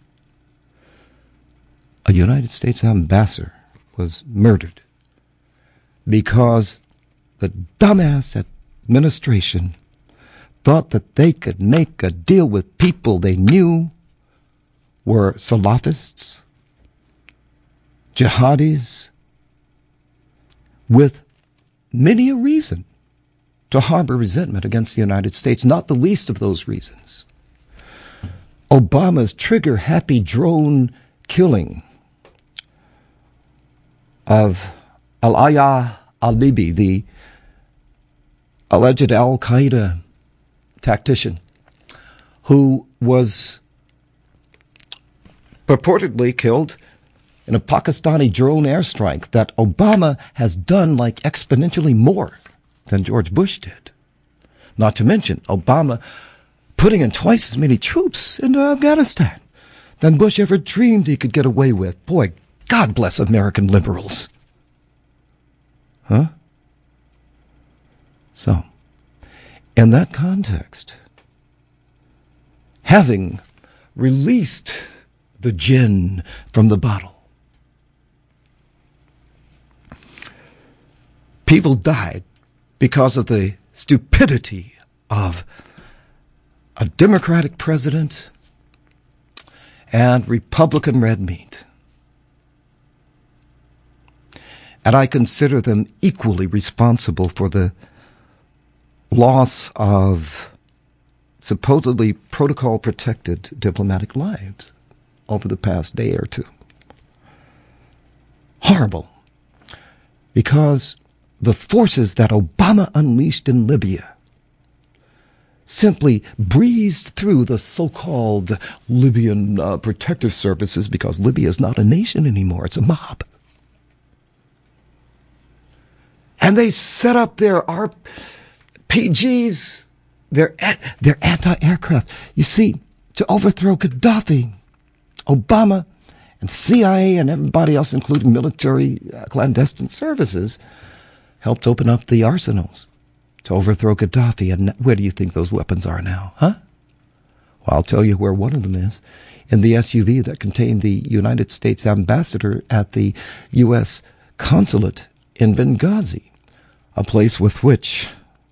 a United States ambassador was murdered because the dumbass administration thought that they could make a deal with people they knew were Salafists, jihadis, with many a reason to harbor resentment against the United States, not the least of those reasons. Obama's trigger-happy drone killing of Al-Aya al-Libi, the alleged al-Qaeda tactician, who was purportedly killed in a Pakistani drone airstrike that Obama has done like exponentially more than George Bush did. Not to mention Obama putting in twice as many troops into Afghanistan than Bush ever dreamed he could get away with. Boy, God bless American liberals. Huh? So, in that context, having released the gin from the bottle, people died because of the stupidity of a Democratic president and Republican red meat. And I consider them equally responsible for the loss of supposedly protocol-protected diplomatic lives over the past day or two. Horrible. Because the forces that Obama unleashed in Libya simply breezed through the so-called Libyan uh, protective services, because Libya is not a nation anymore, it's a mob. And they set up their R P Gs, their, their anti-aircraft. You see, to overthrow Gaddafi, Obama and C I A and everybody else, including military uh, clandestine services, helped open up the arsenals to overthrow Gaddafi. And where do you think those weapons are now, huh? Well, I'll tell you where one of them is. In the S U V that contained the United States ambassador at the U S consulate in Benghazi, a place with which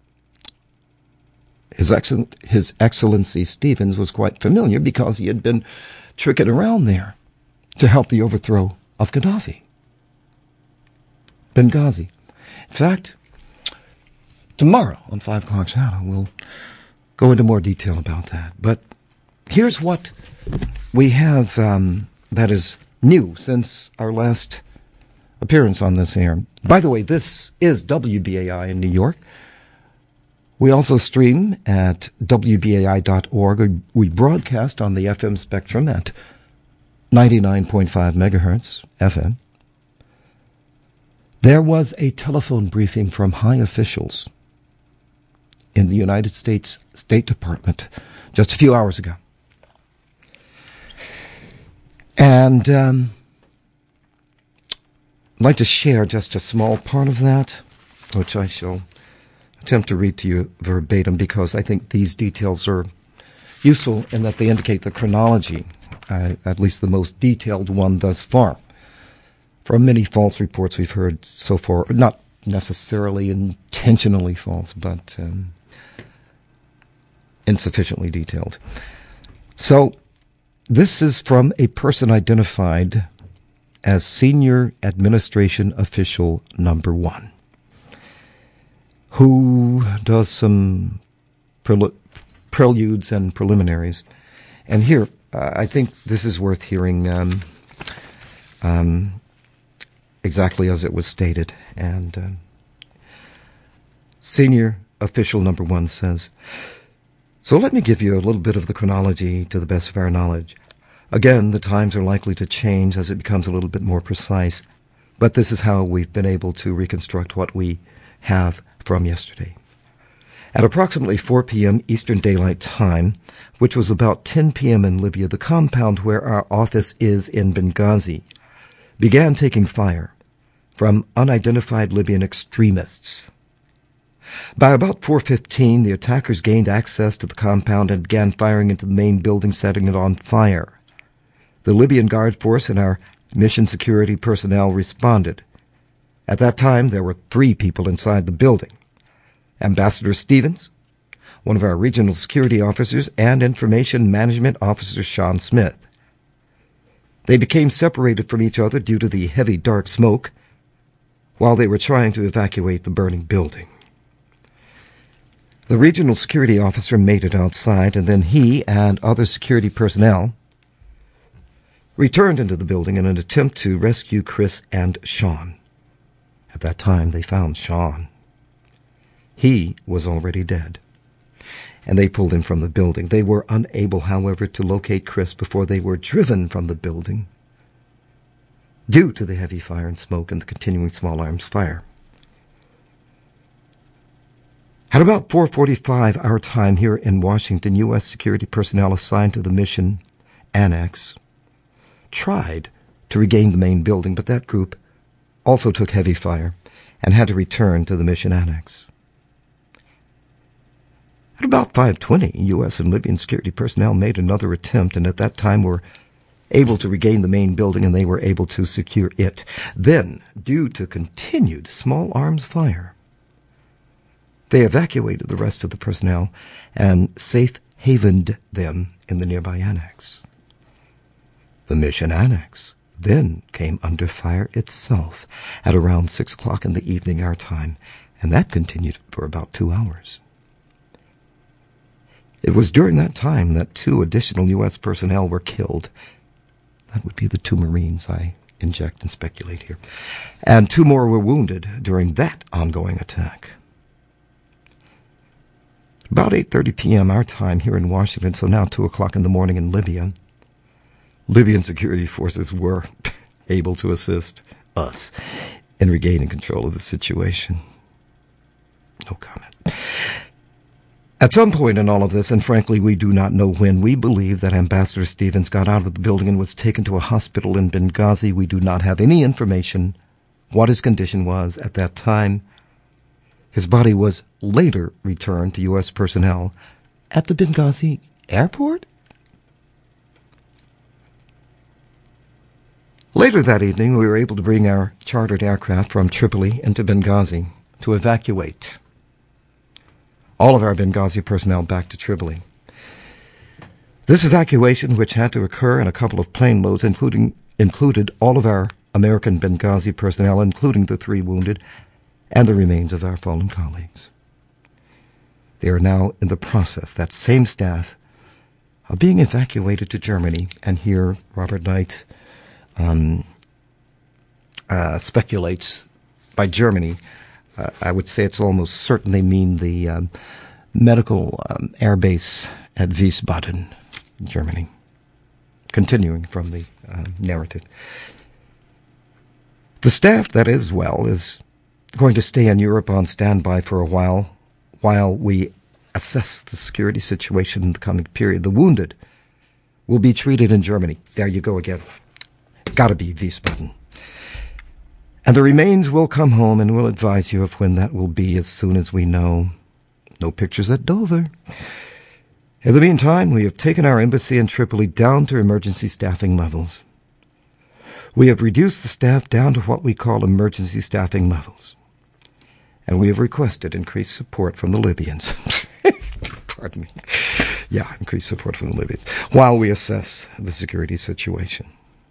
His, Excellent, His Excellency Stevens was quite familiar, because he had been tricking around there to help the overthrow of Gaddafi. Benghazi. In fact, tomorrow on five o'clock Shadow, we'll go into more detail about that. But here's what we have um, that is new since our last appearance on this air. By the way, this is W B A I in New York. We also stream at W B A I dot org. We broadcast on the F M spectrum at ninety-nine point five megahertz F M. There was a telephone briefing from high officials in the United States State Department just a few hours ago. And um, I'd like to share just a small part of that, which I shall attempt to read to you verbatim, because I think these details are useful in that they indicate the chronology, uh, at least the most detailed one thus far, from many false reports we've heard so far, not necessarily intentionally false, but um, insufficiently detailed. So this is from a person identified as Senior Administration Official Number One, who does some prel- preludes and preliminaries. And here, uh, I think this is worth hearing um, um, exactly as it was stated. And uh, Senior Official Number One says, "So let me give you a little bit of the chronology to the best of our knowledge. Again, the times are likely to change as it becomes a little bit more precise, but this is how we've been able to reconstruct what we have from yesterday. At approximately four p.m. Eastern Daylight Time, which was about ten p.m. in Libya, the compound where our office is in Benghazi began taking fire from unidentified Libyan extremists. By about four fifteen, the attackers gained access to the compound and began firing into the main building, setting it on fire. The Libyan Guard Force and our mission security personnel responded. At that time, there were three people inside the building: Ambassador Stevens, one of our regional security officers, and Information Management Officer Sean Smith. They became separated from each other due to the heavy dark smoke while they were trying to evacuate the burning building. The regional security officer made it outside, and then he and other security personnel returned into the building in an attempt to rescue Chris and Sean. At that time, they found Sean. He was already dead, and they pulled him from the building. They were unable, however, to locate Chris before they were driven from the building due to the heavy fire and smoke and the continuing small arms fire. At about four forty-five our time here in Washington, U S security personnel assigned to the mission annex tried to regain the main building, but that group also took heavy fire and had to return to the mission annex. At about five twenty, U S and Libyan security personnel made another attempt, and at that time were able to regain the main building, and they were able to secure it. Then, due to continued small arms fire, they evacuated the rest of the personnel and safe-havened them in the nearby annex. The mission annex then came under fire itself at around six o'clock in the evening our time, and that continued for about two hours. It was during that time that two additional U S personnel were killed. That would be the two Marines, I inject and speculate here. And two more were wounded during that ongoing attack. About eight thirty p.m. our time here in Washington, so now two o'clock in the morning in Libya, Libyan security forces were able to assist us in regaining control of the situation. No comment. At some point in all of this, and frankly we do not know when, we believe that Ambassador Stevens got out of the building and was taken to a hospital in Benghazi. We do not have any information what his condition was at that time. His body was later returned to U S personnel at the Benghazi airport. Later that evening, we were able to bring our chartered aircraft from Tripoli into Benghazi to evacuate all of our Benghazi personnel back to Tripoli. This evacuation, which had to occur in a couple of plane loads, including included all of our American Benghazi personnel, including the three wounded, and the remains of our fallen colleagues. They are now in the process, that same staff, of being evacuated to Germany. And here Robert Knight um, uh, speculates by Germany. Uh, I would say it's almost certain they mean the um, medical um, air base at Wiesbaden, Germany. Continuing from the uh, narrative. The staff, that is, well, is going to stay in Europe on standby for a while, while we assess the security situation in the coming period. The wounded will be treated in Germany. There you go again. Gotta be Wiesbaden. And the remains will come home, and we'll advise you of when that will be as soon as we know. No pictures at Dover. In the meantime, we have taken our embassy in Tripoli down to emergency staffing levels. We have reduced the staff down to what we call emergency staffing levels. And we have requested increased support from the Libyans. Pardon me. Yeah, increased support from the Libyans, while we assess the security situation.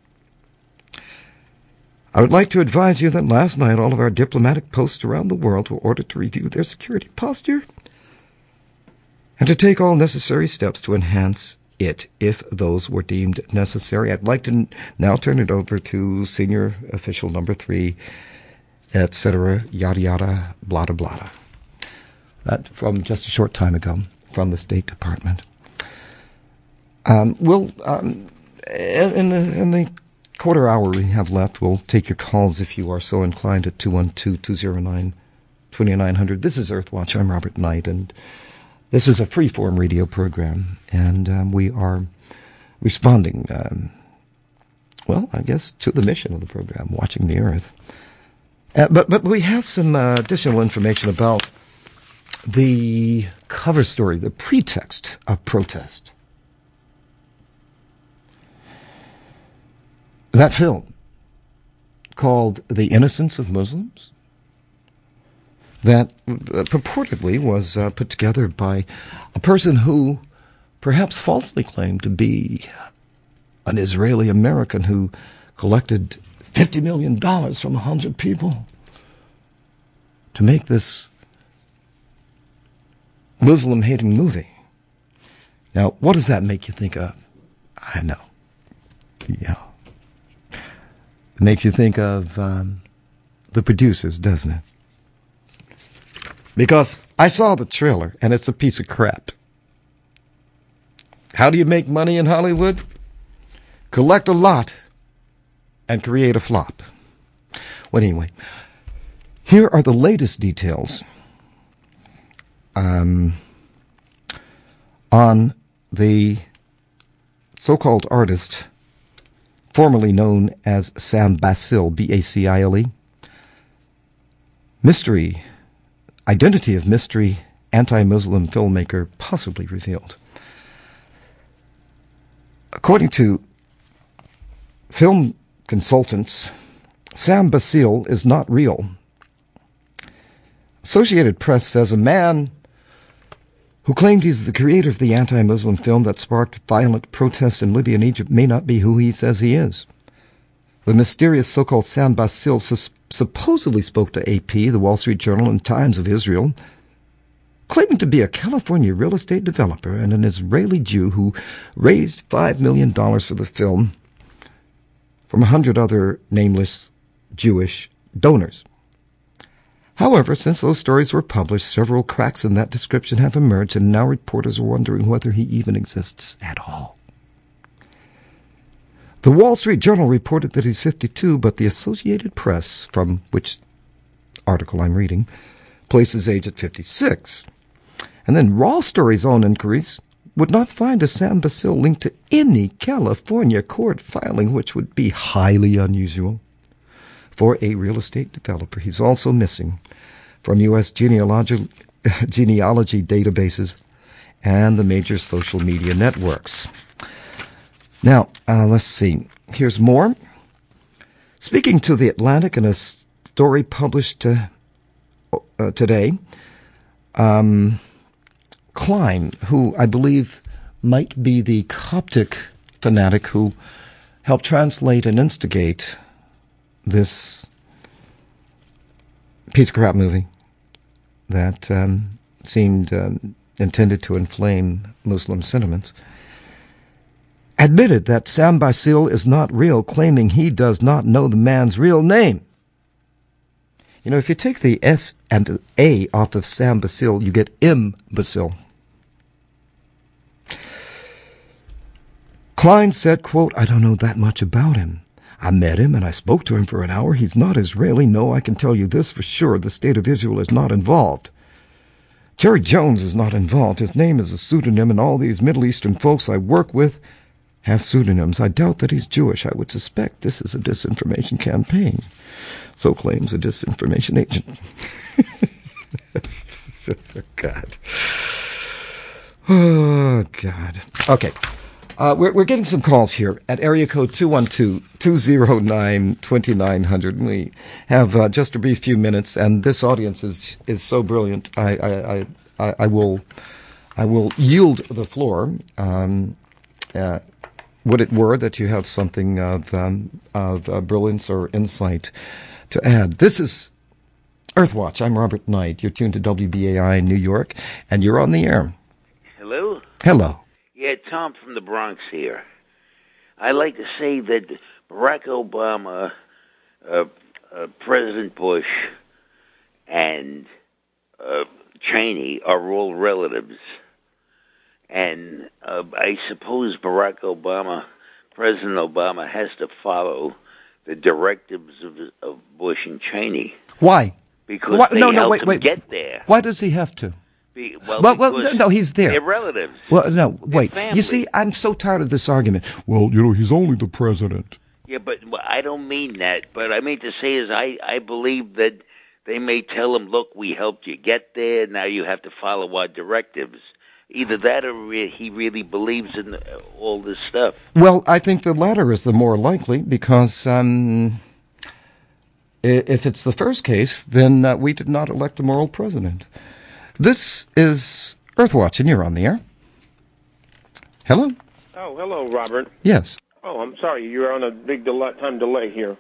I would like to advise you that last night all of our diplomatic posts around the world were ordered to review their security posture and to take all necessary steps to enhance it if those were deemed necessary. I'd like to n- now turn it over to senior official number three, et cetera, yada yada, blada blada. That from just a short time ago from the State Department. Um, we'll um, in the in the quarter hour we have left, we'll take your calls if you are so inclined at two one two, two zero nine, two nine zero zero. This is Earthwatch. I'm Robert Knight, and this is a free-form radio program, and um, we are responding, um, well, I guess, to the mission of the program, Watching the Earth. Uh, but but we have some uh, additional information about the cover story, the pretext of protest. That film, called The Innocence of Muslims, that uh, purportedly was uh, put together by a person who perhaps falsely claimed to be an Israeli American who collected fifty million dollars from one hundred people to make this Muslim-hating movie. Now, what does that make you think of? I know. Yeah. It makes you think of um, the producers, doesn't it? Because I saw the trailer, and it's a piece of crap. How do you make money in Hollywood? Collect a lot and create a flop. Well, anyway, here are the latest details um, on the so-called artist formerly known as Sam Basile, B A C I L E. Mystery, identity of mystery anti-Muslim filmmaker possibly revealed. According to film consultants, Sam Basile is not real. Associated Press says a man who claimed he's the creator of the anti-Muslim film that sparked violent protests in Libya and Egypt may not be who he says he is. The mysterious so-called Sam Basile sus- supposedly spoke to A P, the Wall Street Journal, and Times of Israel, claiming to be a California real estate developer and an Israeli Jew who raised five million dollars for the film from a hundred other nameless Jewish donors. However, since those stories were published, several cracks in that description have emerged, and now reporters are wondering whether he even exists at all. The Wall Street Journal reported that he's fifty-two, but the Associated Press, from which article I'm reading, places age at fifty-six. And then Raw Story's own inquiries would not find a Sam Basile linked to any California court filing, which would be highly unusual for a real estate developer. He's also missing from U S genealogy, genealogy databases and the major social media networks. Now, uh, let's see. Here's more. Speaking to The Atlantic in a story published uh, uh, today, um, Klein, who I believe might be the Coptic fanatic who helped translate and instigate this piece of crap movie that um, seemed um, intended to inflame Muslim sentiments, admitted that Sam Basil is not real, claiming he does not know the man's real name. You know, if you take the S and the A off of Sam Basil, you get imbecile. Klein said, quote, I don't know that much about him. I met him and I spoke to him for an hour. He's not Israeli. No, I can tell you this for sure. The state of Israel is not involved. Jerry Jones is not involved. His name is a pseudonym, and all these Middle Eastern folks I work with have pseudonyms. I doubt that he's Jewish. I would suspect this is a disinformation campaign. So claims a disinformation agent. God. Oh, God. Okay. Uh, we're, we're getting some calls here at area code two one two, two zero nine, two nine zero zero. We have uh, just a brief few minutes, and this audience is is so brilliant. I I, I, I will I will yield the floor. Um, uh, would it were that you have something of um, of uh, brilliance or insight to add? This is Earthwatch. I'm Robert Knight. You're tuned to W B A I in New York, and you're on the air. Hello? Hello. Yeah, Tom from the Bronx here. I'd like to say that Barack Obama, uh, uh, President Bush, and uh, Cheney are all relatives. And uh, I suppose Barack Obama, President Obama, has to follow the directives of, of Bush and Cheney. Why? Because Why? they no, no, helped wait, him wait. get there. Why does he have to? Be, well, well, well, no, he's there. They're relatives. Well, no, wait. family. You see, I'm so tired of this argument. Well, you know, he's only the president. Yeah, but well, I don't mean that. But I mean to say is I, I believe that they may tell him, look, we helped you get there. Now you have to follow our directives. Either that or re- he really believes in the, all this stuff. Well, I think the latter is the more likely because um, if it's the first case, then uh, we did not elect a moral president. This is Earthwatch, and you're on the air. Hello? Oh, hello, Robert. Yes. Oh, I'm sorry. You're on a big del- time delay here.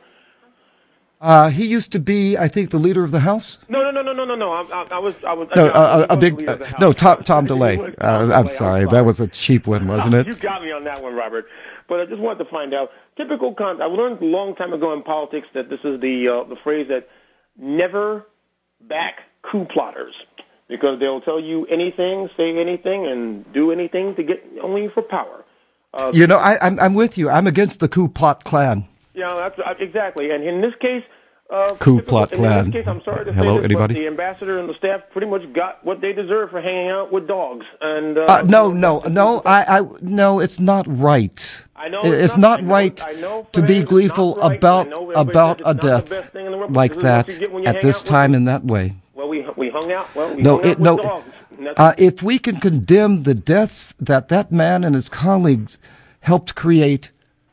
Uh, he used to be, I think, the leader of the House. No, no, no, no, no, no, no. I, I, I was, I was. No, I, uh, I a big. Uh, no, Tom, Tom DeLay. Uh, I'm sorry, that was a cheap one, wasn't it? You got me on that one, Robert. But I just wanted to find out. Typical con. I learned a long time ago in politics that this is the uh, the phrase that never back coup plotters. Because they'll tell you anything, say anything, and do anything to get only for power. Uh, you know, I, I'm I'm with you. I'm against the coup plot clan. Yeah, that's uh, exactly. And in this case, uh, coup plot in clan. this case, I'm sorry to Hello, say this, anybody? but the ambassador and the staff pretty much got what they deserve for hanging out with dogs. And uh, uh, no, no, no. I, I, no. It's not right. I know it's, it's not, not right I know to be it's gleeful not right. about about a death like that at this time in that way. Well, we we hung out. Well, we no, hung out it, with no. dogs. Uh, if we can condemn the deaths that that man and his colleagues helped create,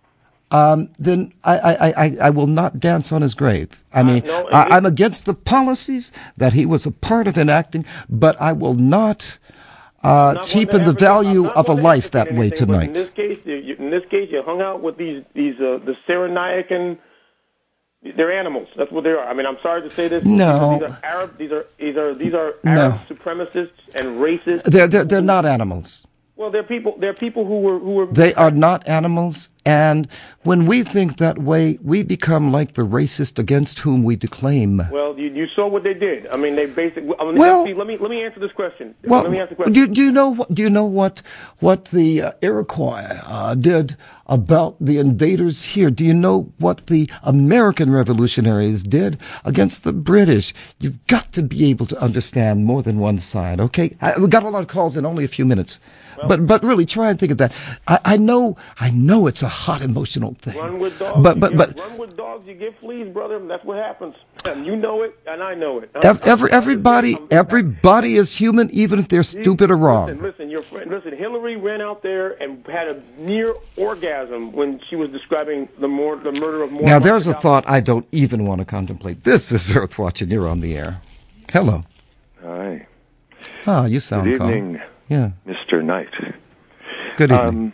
um, then I, I, I, I will not dance on his grave. I mean, uh, no, I, I'm against the policies that he was a part of enacting, but I will not uh, not cheapen the value of a life that way tonight. In this case, you, in this case, you hung out with these these uh, the Cyrenaican. They're animals. That's what they are. I mean, I'm sorry to say this. No. These are Arab. These are these are these are Arab no. supremacists and racists. They're they're they're not animals. Well, they're people. They're people who were who were. They are not animals, and when we think that way, we become like the racist against whom we declaim. Well, you, you saw what they did. I mean, they basically. I mean, well, see, let me let me answer this question. Well, let me ask the question. Do, do you know what? Do you know what what the uh, Iroquois uh, did about the invaders here? Do you know what the American revolutionaries did against the British? You've got to be able to understand more than one side. Okay, I, we got a lot of calls in only a few minutes. Well, but but really, try and think of that. I, I know I know it's a hot emotional thing. Run with dogs. But but get, but run with dogs. You get fleas, brother. That's what happens. You know it, and I know it. Every, every everybody everybody is human, even if they're stupid or wrong. Listen, listen, your friend. Listen, Hillary ran out there and had a near orgasm when she was describing the more the murder of more. Now there's a thought I don't even want to contemplate. This is Earthwatch, and you're on the air. Hello. Hi. Ah, you sound Good calm. evening. Yeah. Mister Knight. Good evening. Um,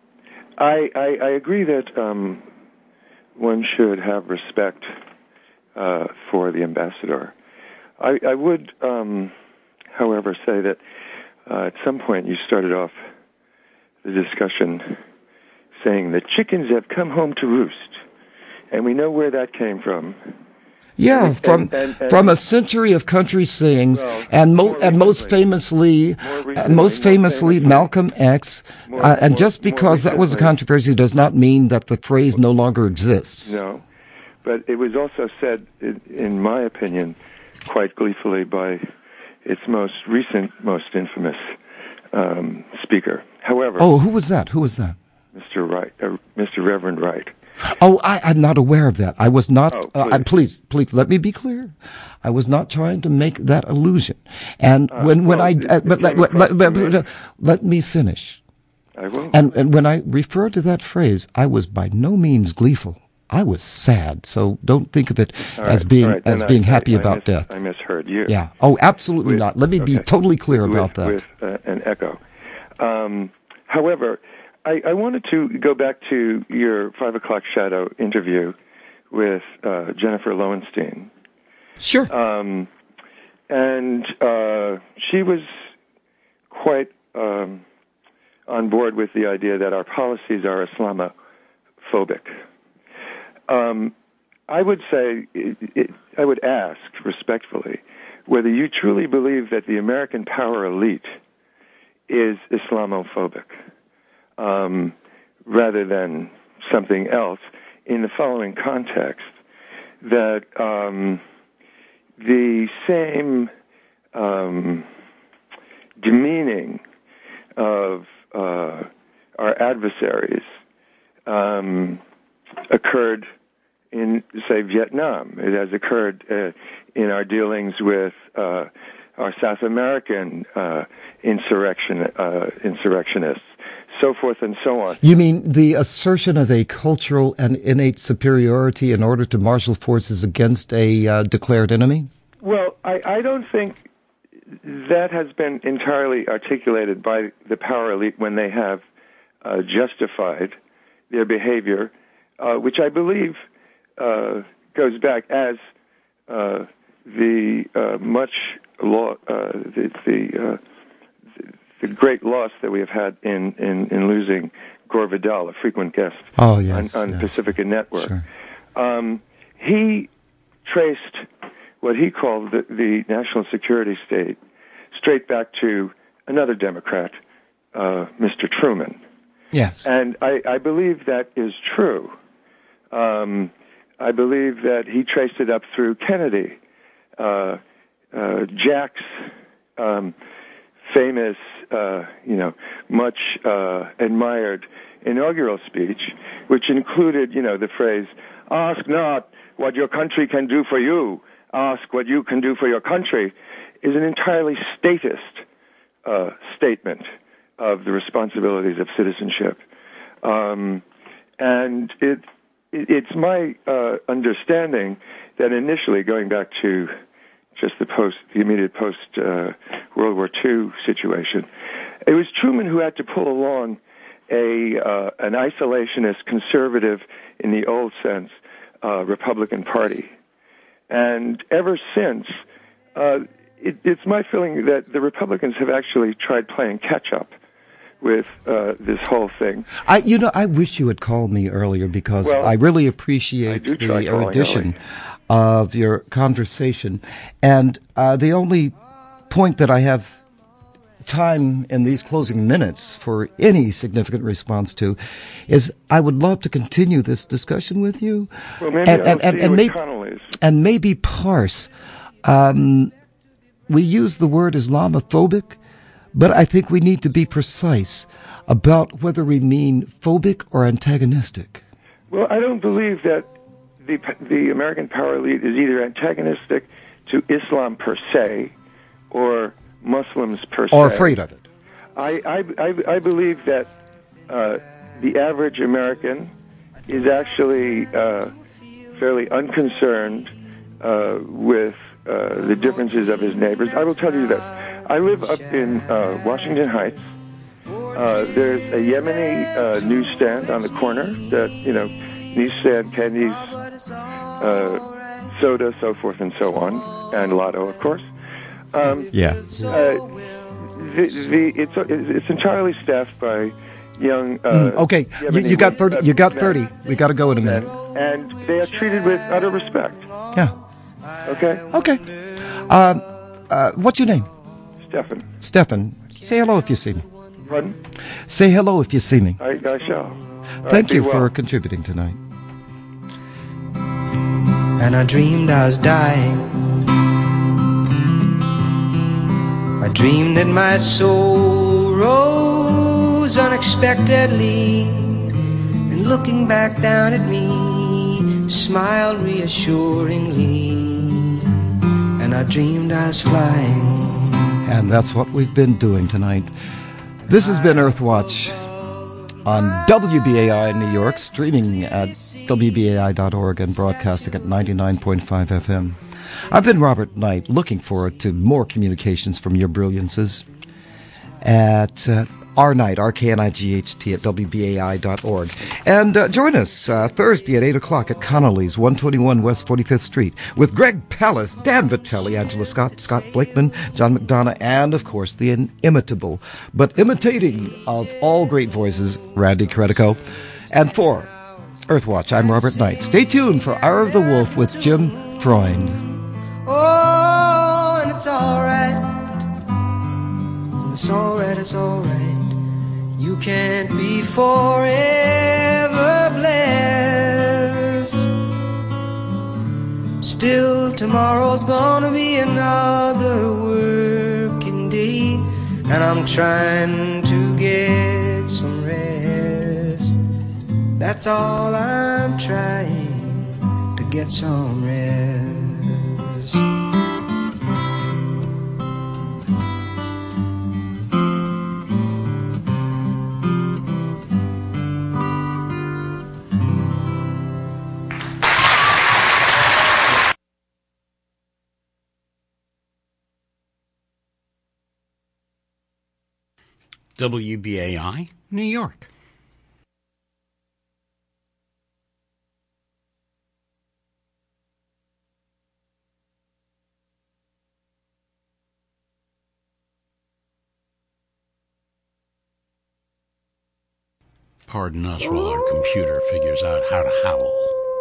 I, I I agree that um, one should have respect uh, for the ambassador. I, I would, um, however, say that uh, at some point you started off the discussion saying the chickens have come home to roost, and we know where that came from. Yeah, and, from and, and, and, from a century of country sayings, well, and mo- and most famously, recently, uh, most famously, famously Malcolm X. More, uh, and more, just because that was a controversy does not mean that the phrase no longer exists. No, but it was also said, in, in my opinion, quite gleefully by its most recent, most infamous um, speaker. However, oh, who was that? Who was that? Mister Wright, uh, Mister Reverend Wright. Oh, I, I'm not aware of that. I was not. Oh, uh, I, please, please, let me be clear. I was not trying to make that illusion. And Uh, when, when well, I, it- uh, it but let, came let, let, across to let, let me finish. I will. And, and when I refer to that phrase, I was by no means gleeful. I was sad. So don't think of it All as right, being all right, as then being I, happy I, about I mis- death. I misheard you. Yeah. Oh, absolutely With- not. Let me be okay. totally clear with, about that. With uh, an echo. Um, however, I, I wanted to go back to your Five O'Clock Shadow interview with uh, Jennifer Lowenstein. Sure. Um, and uh, she was quite um, on board with the idea that our policies are Islamophobic. Um, I would say, it, it, I would ask respectfully, whether you truly believe that the American power elite is Islamophobic, um, rather than something else, in the following context, that um, the same um, demeaning of uh, our adversaries um, occurred in, say, Vietnam. It has occurred uh, in our dealings with uh, our South American uh, insurrection uh, insurrectionists, so forth and so on. You mean the assertion of a cultural and innate superiority in order to marshal forces against a uh, declared enemy? Well, I, I don't think that has been entirely articulated by the power elite when they have uh, justified their behavior, uh, which I believe uh, goes back as uh, the uh, much law, uh, the the, uh, the the great loss that we have had in, in, in losing Gore Vidal, a frequent guest oh, yes, on, on yes. Pacifica Network. Sure. Um, he traced what he called the, the national security state straight back to another Democrat, uh, Mister Truman. Yes. And I, I believe that is true. Um, I believe that he traced it up through Kennedy. Uh, uh, Jack's um, famous, uh, you know, much uh, admired inaugural speech, which included, you know, the phrase, "Ask not what your country can do for you, ask what you can do for your country," is an entirely statist uh, statement of the responsibilities of citizenship. Um, and it, it it's my uh, understanding that initially, going back to just the post, the immediate post uh, World War Two situation, it was Truman who had to pull along a uh, an isolationist, conservative, in the old sense, uh, Republican Party, and ever since, uh, it, it's my feeling that the Republicans have actually tried playing catch up with uh, this whole thing. I, you know, I wish you had called me earlier because Well, I really appreciate I do the try calling erudition of your conversation. And uh, the only point that I have time in these closing minutes for any significant response to is I would love to continue this discussion with you. Well, maybe and, I'll and, and, see and, what maybe, Connolly's. and maybe parse. Um, we use the word Islamophobic, but I think we need to be precise about whether we mean phobic or antagonistic. Well, I don't believe that the the American power elite is either antagonistic to Islam per se or Muslims per se. Or afraid of it. I, I, I, I believe that uh, the average American is actually uh, fairly unconcerned uh, with uh, the differences of his neighbors. I will tell you this. I live up in uh, Washington Heights. Uh, there's a Yemeni uh, newsstand on the corner that, you know, newsstand candies uh, soda, so forth and so on, and Lotto, of course. Um, yeah. Uh, the, the, it's, it's entirely staffed by young... Uh, mm, okay, you, you got thirty. You got thirty. We got to go in a minute. And, and they are treated with utter respect. Yeah. Okay? Okay. Um, uh, what's your name? Stefan. Stefan. Say hello if you see me. Pardon? Say hello if you see me. I, I shall. Thank uh, you well. for contributing tonight. And I dreamed I was dying. I dreamed that my soul rose unexpectedly, and looking back down at me, smiled reassuringly. And I dreamed I was flying. And that's what we've been doing tonight. This has been Earthwatch on W B A I in New York, streaming at W B A I dot org and broadcasting at ninety-nine point five F M. I've been Robert Knight, looking forward to more communications from your brilliances at uh, R Knight, R K N I G H T, at W B A I dot org. And uh, join us uh, Thursday at eight o'clock at Connolly's, one twenty-one West forty-fifth Street, with Greg Pallas, Dan Vitelli, Angela Scott, Scott Blakeman, John McDonough, and, of course, the inimitable, but imitating of all great voices, Randy Credico. And for Earthwatch, I'm Robert Knight. Stay tuned for Hour of the Wolf with Jim Freund. Oh, and it's alright. It's alright, it's alright. You can't be forever blessed. Still, tomorrow's gonna be another working day, and I'm trying to get some rest. That's all I'm trying, to get some rest. W B A I, New York. Pardon us while our computer figures out how to howl.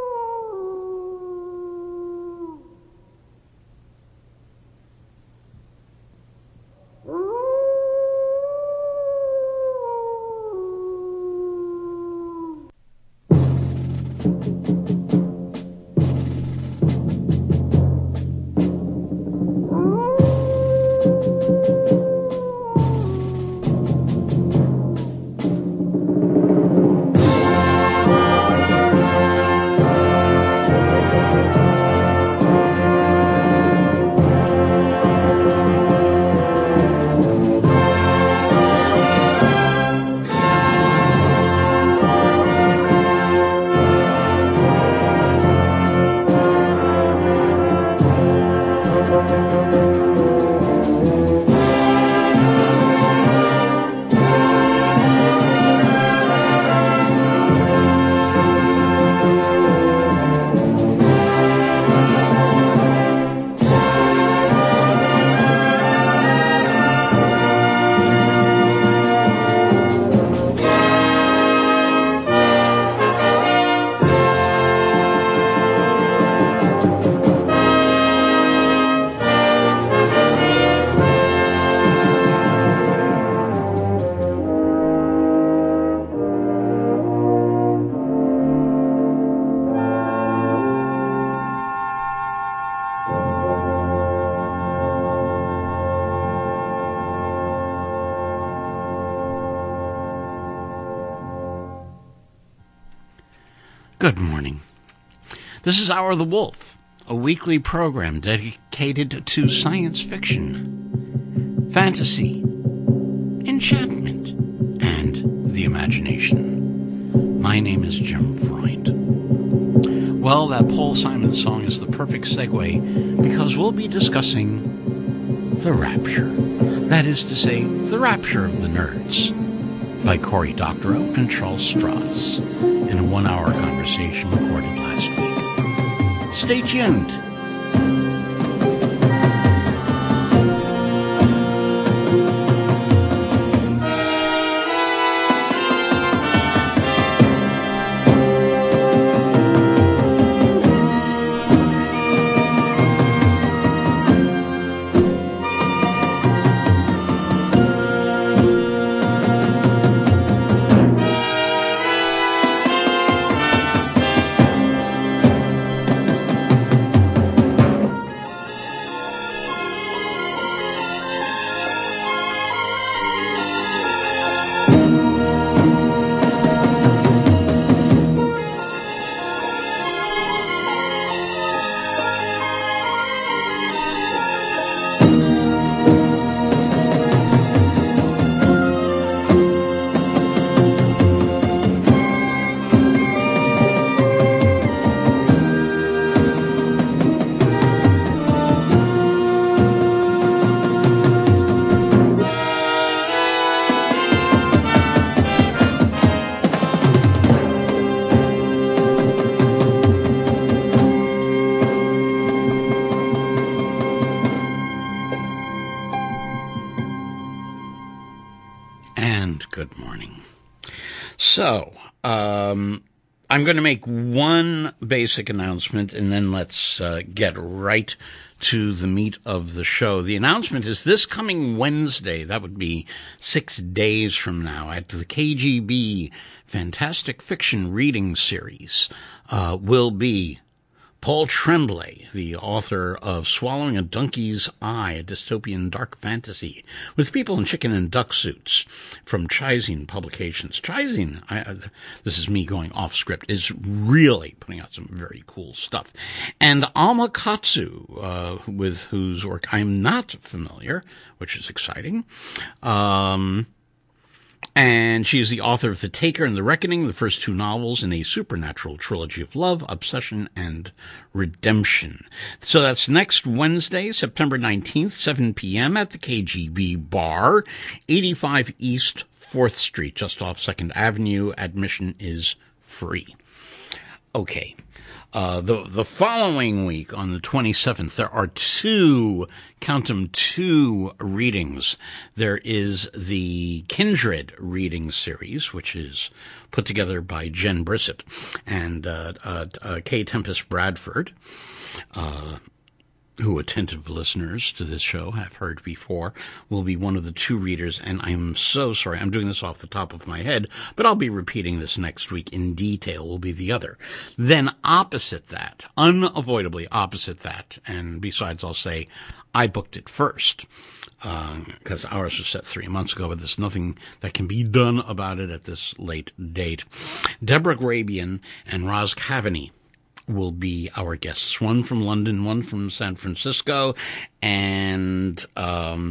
Good morning. This is Hour of the Wolf, a weekly program dedicated to science fiction, fantasy, enchantment, and the imagination. My name is Jim Freund. Well, that Paul Simon song is the perfect segue because we'll be discussing The Rapture. That is to say, The Rapture of the Nerds by Cory Doctorow and Charles Stross in a one-hour conversation recorded last week. Stay tuned. So, um, I'm going to make one basic announcement, and then let's uh, get right to the meat of the show. The announcement is this coming Wednesday, that would be six days from now, at the K G B Fantastic Fiction Reading Series, uh, will be Paul Tremblay, the author of Swallowing a Donkey's Eye, a dystopian dark fantasy with people in chicken and duck suits, from Chizine Publications. Chizine, I, uh, this is me going off script, is really putting out some very cool stuff. And Alma Katsu, uh, with whose work I'm not familiar, which is exciting. Um... And she is the author of The Taker and The Reckoning, the first two novels in a supernatural trilogy of love, obsession, and redemption. So that's next Wednesday, September nineteenth, seven p.m. at the K G B Bar, eighty-five East fourth Street, just off second Avenue. Admission is free. Okay. Uh, the, the following week, on the twenty-seventh, there are two, count them, two readings. There is the Kindred reading series, which is put together by Jen Brissett and uh, uh, uh, Kay Tempest Bradford, uh, who attentive listeners to this show have heard before, will be one of the two readers, and I'm so sorry, I'm doing this off the top of my head, but I'll be repeating this next week in detail, will be the other. Then opposite that, unavoidably opposite that, and besides I'll say, I booked it first, because uh, ours was set three months ago, but there's nothing that can be done about it at this late date. Deborah Grabian and Roz Cavaney will be our guests, one from London, one from San Francisco, and um,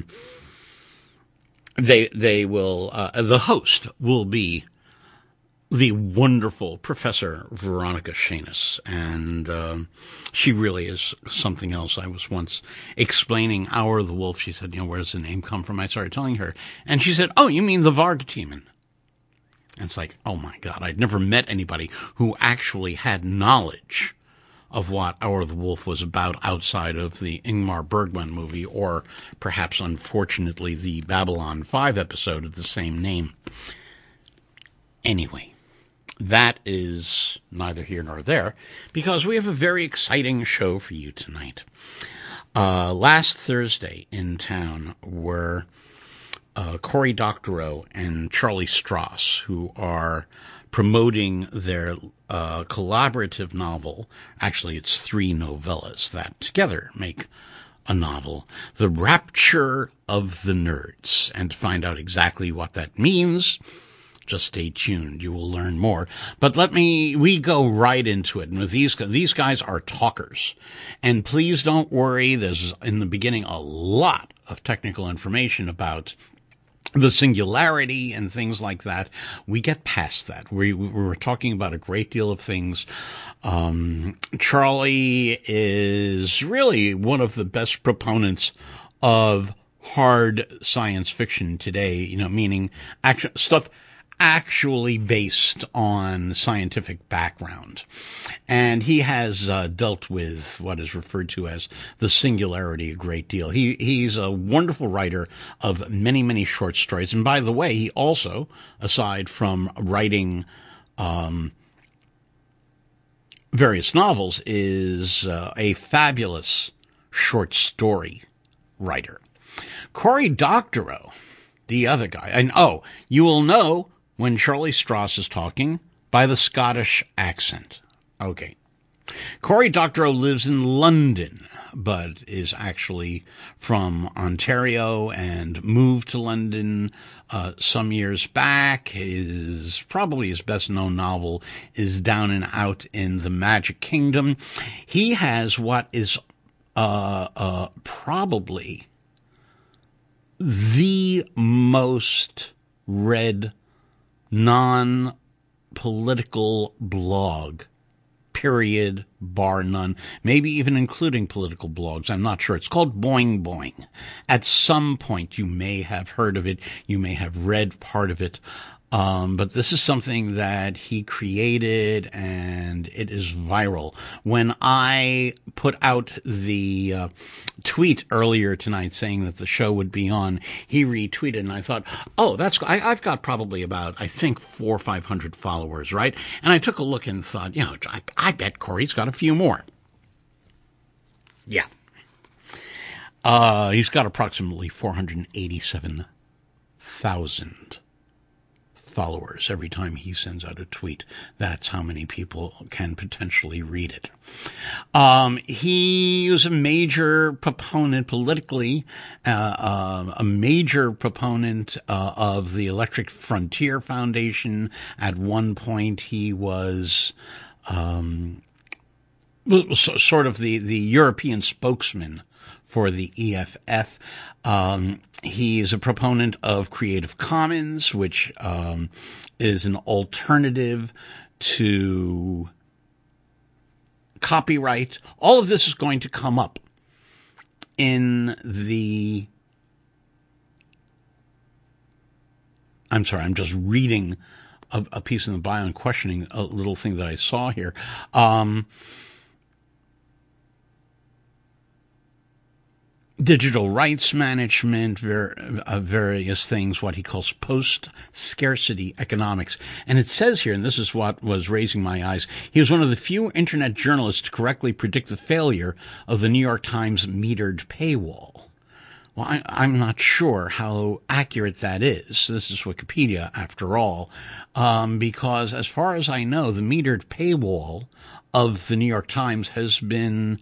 they they will, uh, the host will be the wonderful Professor Veronica Shanis, and um, she really is something else. I was once explaining Hour of the Wolf. She said, you know, where does the name come from? I started telling her, and she said, oh, you mean the Vargtemen. And it's like, oh my God, I'd never met anybody who actually had knowledge of what Hour of the Wolf was about outside of the Ingmar Bergman movie, or perhaps, unfortunately, the Babylon five episode of the same name. Anyway, that is neither here nor there, because we have a very exciting show for you tonight. Uh, last Thursday in town were Uh, Cory Doctorow and Charlie Stross, who are promoting their uh, collaborative novel. Actually, it's three novellas that together make a novel, The Rapture of the Nerds. And to find out exactly what that means, just stay tuned. You will learn more. But let me, we go right into it. And with these, these guys are talkers. And please don't worry, there's in the beginning a lot of technical information about the singularity and things like that. We get past that. We, we were talking about a great deal of things. Um, Charlie is really one of the best proponents of hard science fiction today, you know, meaning action, stuff actually based on scientific background. And he has uh, dealt with what is referred to as the singularity a great deal. He He's a wonderful writer of many, many short stories. And by the way, he also, aside from writing um, various novels, is uh, a fabulous short story writer. Cory Doctorow, the other guy, and oh, you will know when Charlie Stross is talking by the Scottish accent. Okay. Cory Doctorow lives in London, but is actually from Ontario and moved to London uh, some years back. His, probably his best-known novel is Down and Out in the Magic Kingdom. He has what is uh, uh, probably the most read non-political blog, period, bar none, maybe even including political blogs. I'm not sure. It's called Boing Boing. At some point, you may have heard of it. You may have read part of it. Um, but this is something that he created, and it is viral. When I put out the uh, tweet earlier tonight saying that the show would be on, he retweeted, and I thought, oh, that's I, I've got probably about, I think, four or five hundred followers, right? And I took a look and thought, you know, I, I bet Corey's got a few more. Yeah. Uh, he's got approximately four hundred eighty-seven thousand followers every time he sends out a tweet. That's how many people can potentially read it. Um, he was a major proponent politically, uh, uh, a major proponent uh, of the Electric Frontier Foundation. At one point, he was um, sort of the, the European spokesman for the E F F. Um, he is a proponent of Creative Commons, which um, is an alternative to copyright. All of this is going to come up in the... I'm sorry, I'm just reading a, a piece in the bio and questioning a little thing that I saw here. Um Digital rights management, ver- uh, various things, what he calls post-scarcity economics. And it says here, and this is what was raising my eyes, he was one of the few internet journalists to correctly predict the failure of the New York Times metered paywall. Well, I, I'm not sure how accurate that is. This is Wikipedia, after all, um, because as far as I know, the metered paywall of the New York Times has been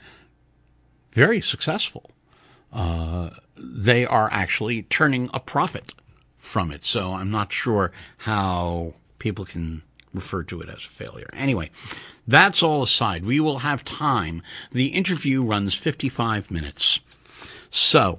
very successful. Uh, they are actually turning a profit from it. So I'm not sure how people can refer to it as a failure. Anyway, that's all aside. We will have time. The interview runs fifty-five minutes. So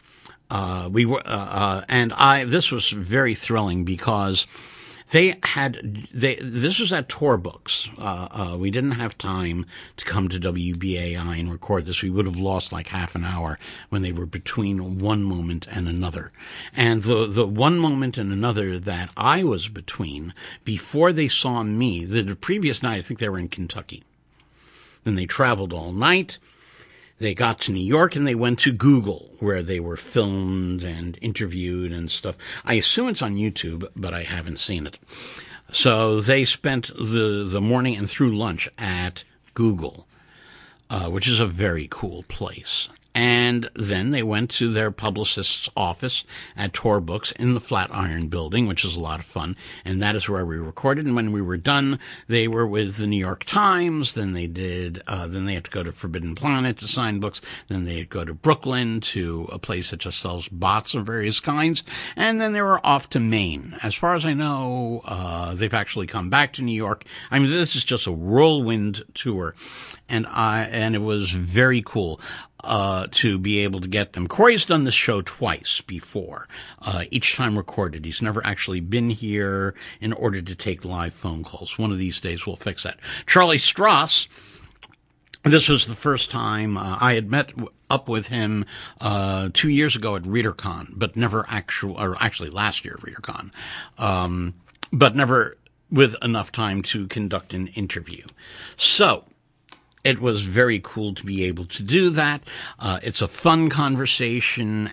uh, we were, uh, uh, and I, this was very thrilling because They had, they, this was at Tor Books. Uh, uh, we didn't have time to come to W B A I and record this. We would have lost like half an hour when they were between one moment and another. And the, the one moment and another that I was between, before they saw me, the, the previous night, I think they were in Kentucky. Then they traveled all night. They got to New York and they went to Google, where they were filmed and interviewed and stuff. I assume it's on YouTube, but I haven't seen it. So they spent the, the morning and through lunch at Google, uh, which is a very cool place. And then they went to their publicist's office at Tor Books in the Flatiron Building, which is a lot of fun. And that is where we recorded. And when we were done, they were with the New York Times. Then they did, uh, then they had to go to Forbidden Planet to sign books. Then they'd go to Brooklyn to a place that just sells bots of various kinds. And then they were off to Maine. As far as I know, uh, they've actually come back to New York. I mean, this is just a whirlwind tour. And I, and it was very cool. Uh, to be able to get them. Corey's done this show twice before, uh, each time recorded. He's never actually been here in order to take live phone calls. One of these days we'll fix that. Charlie Strauss, this was the first time uh, I had met w- up with him uh, two years ago at ReaderCon, but never actual, or actually last year at ReaderCon, um, but never with enough time to conduct an interview. So, it was very cool to be able to do that. Uh, it's a fun conversation,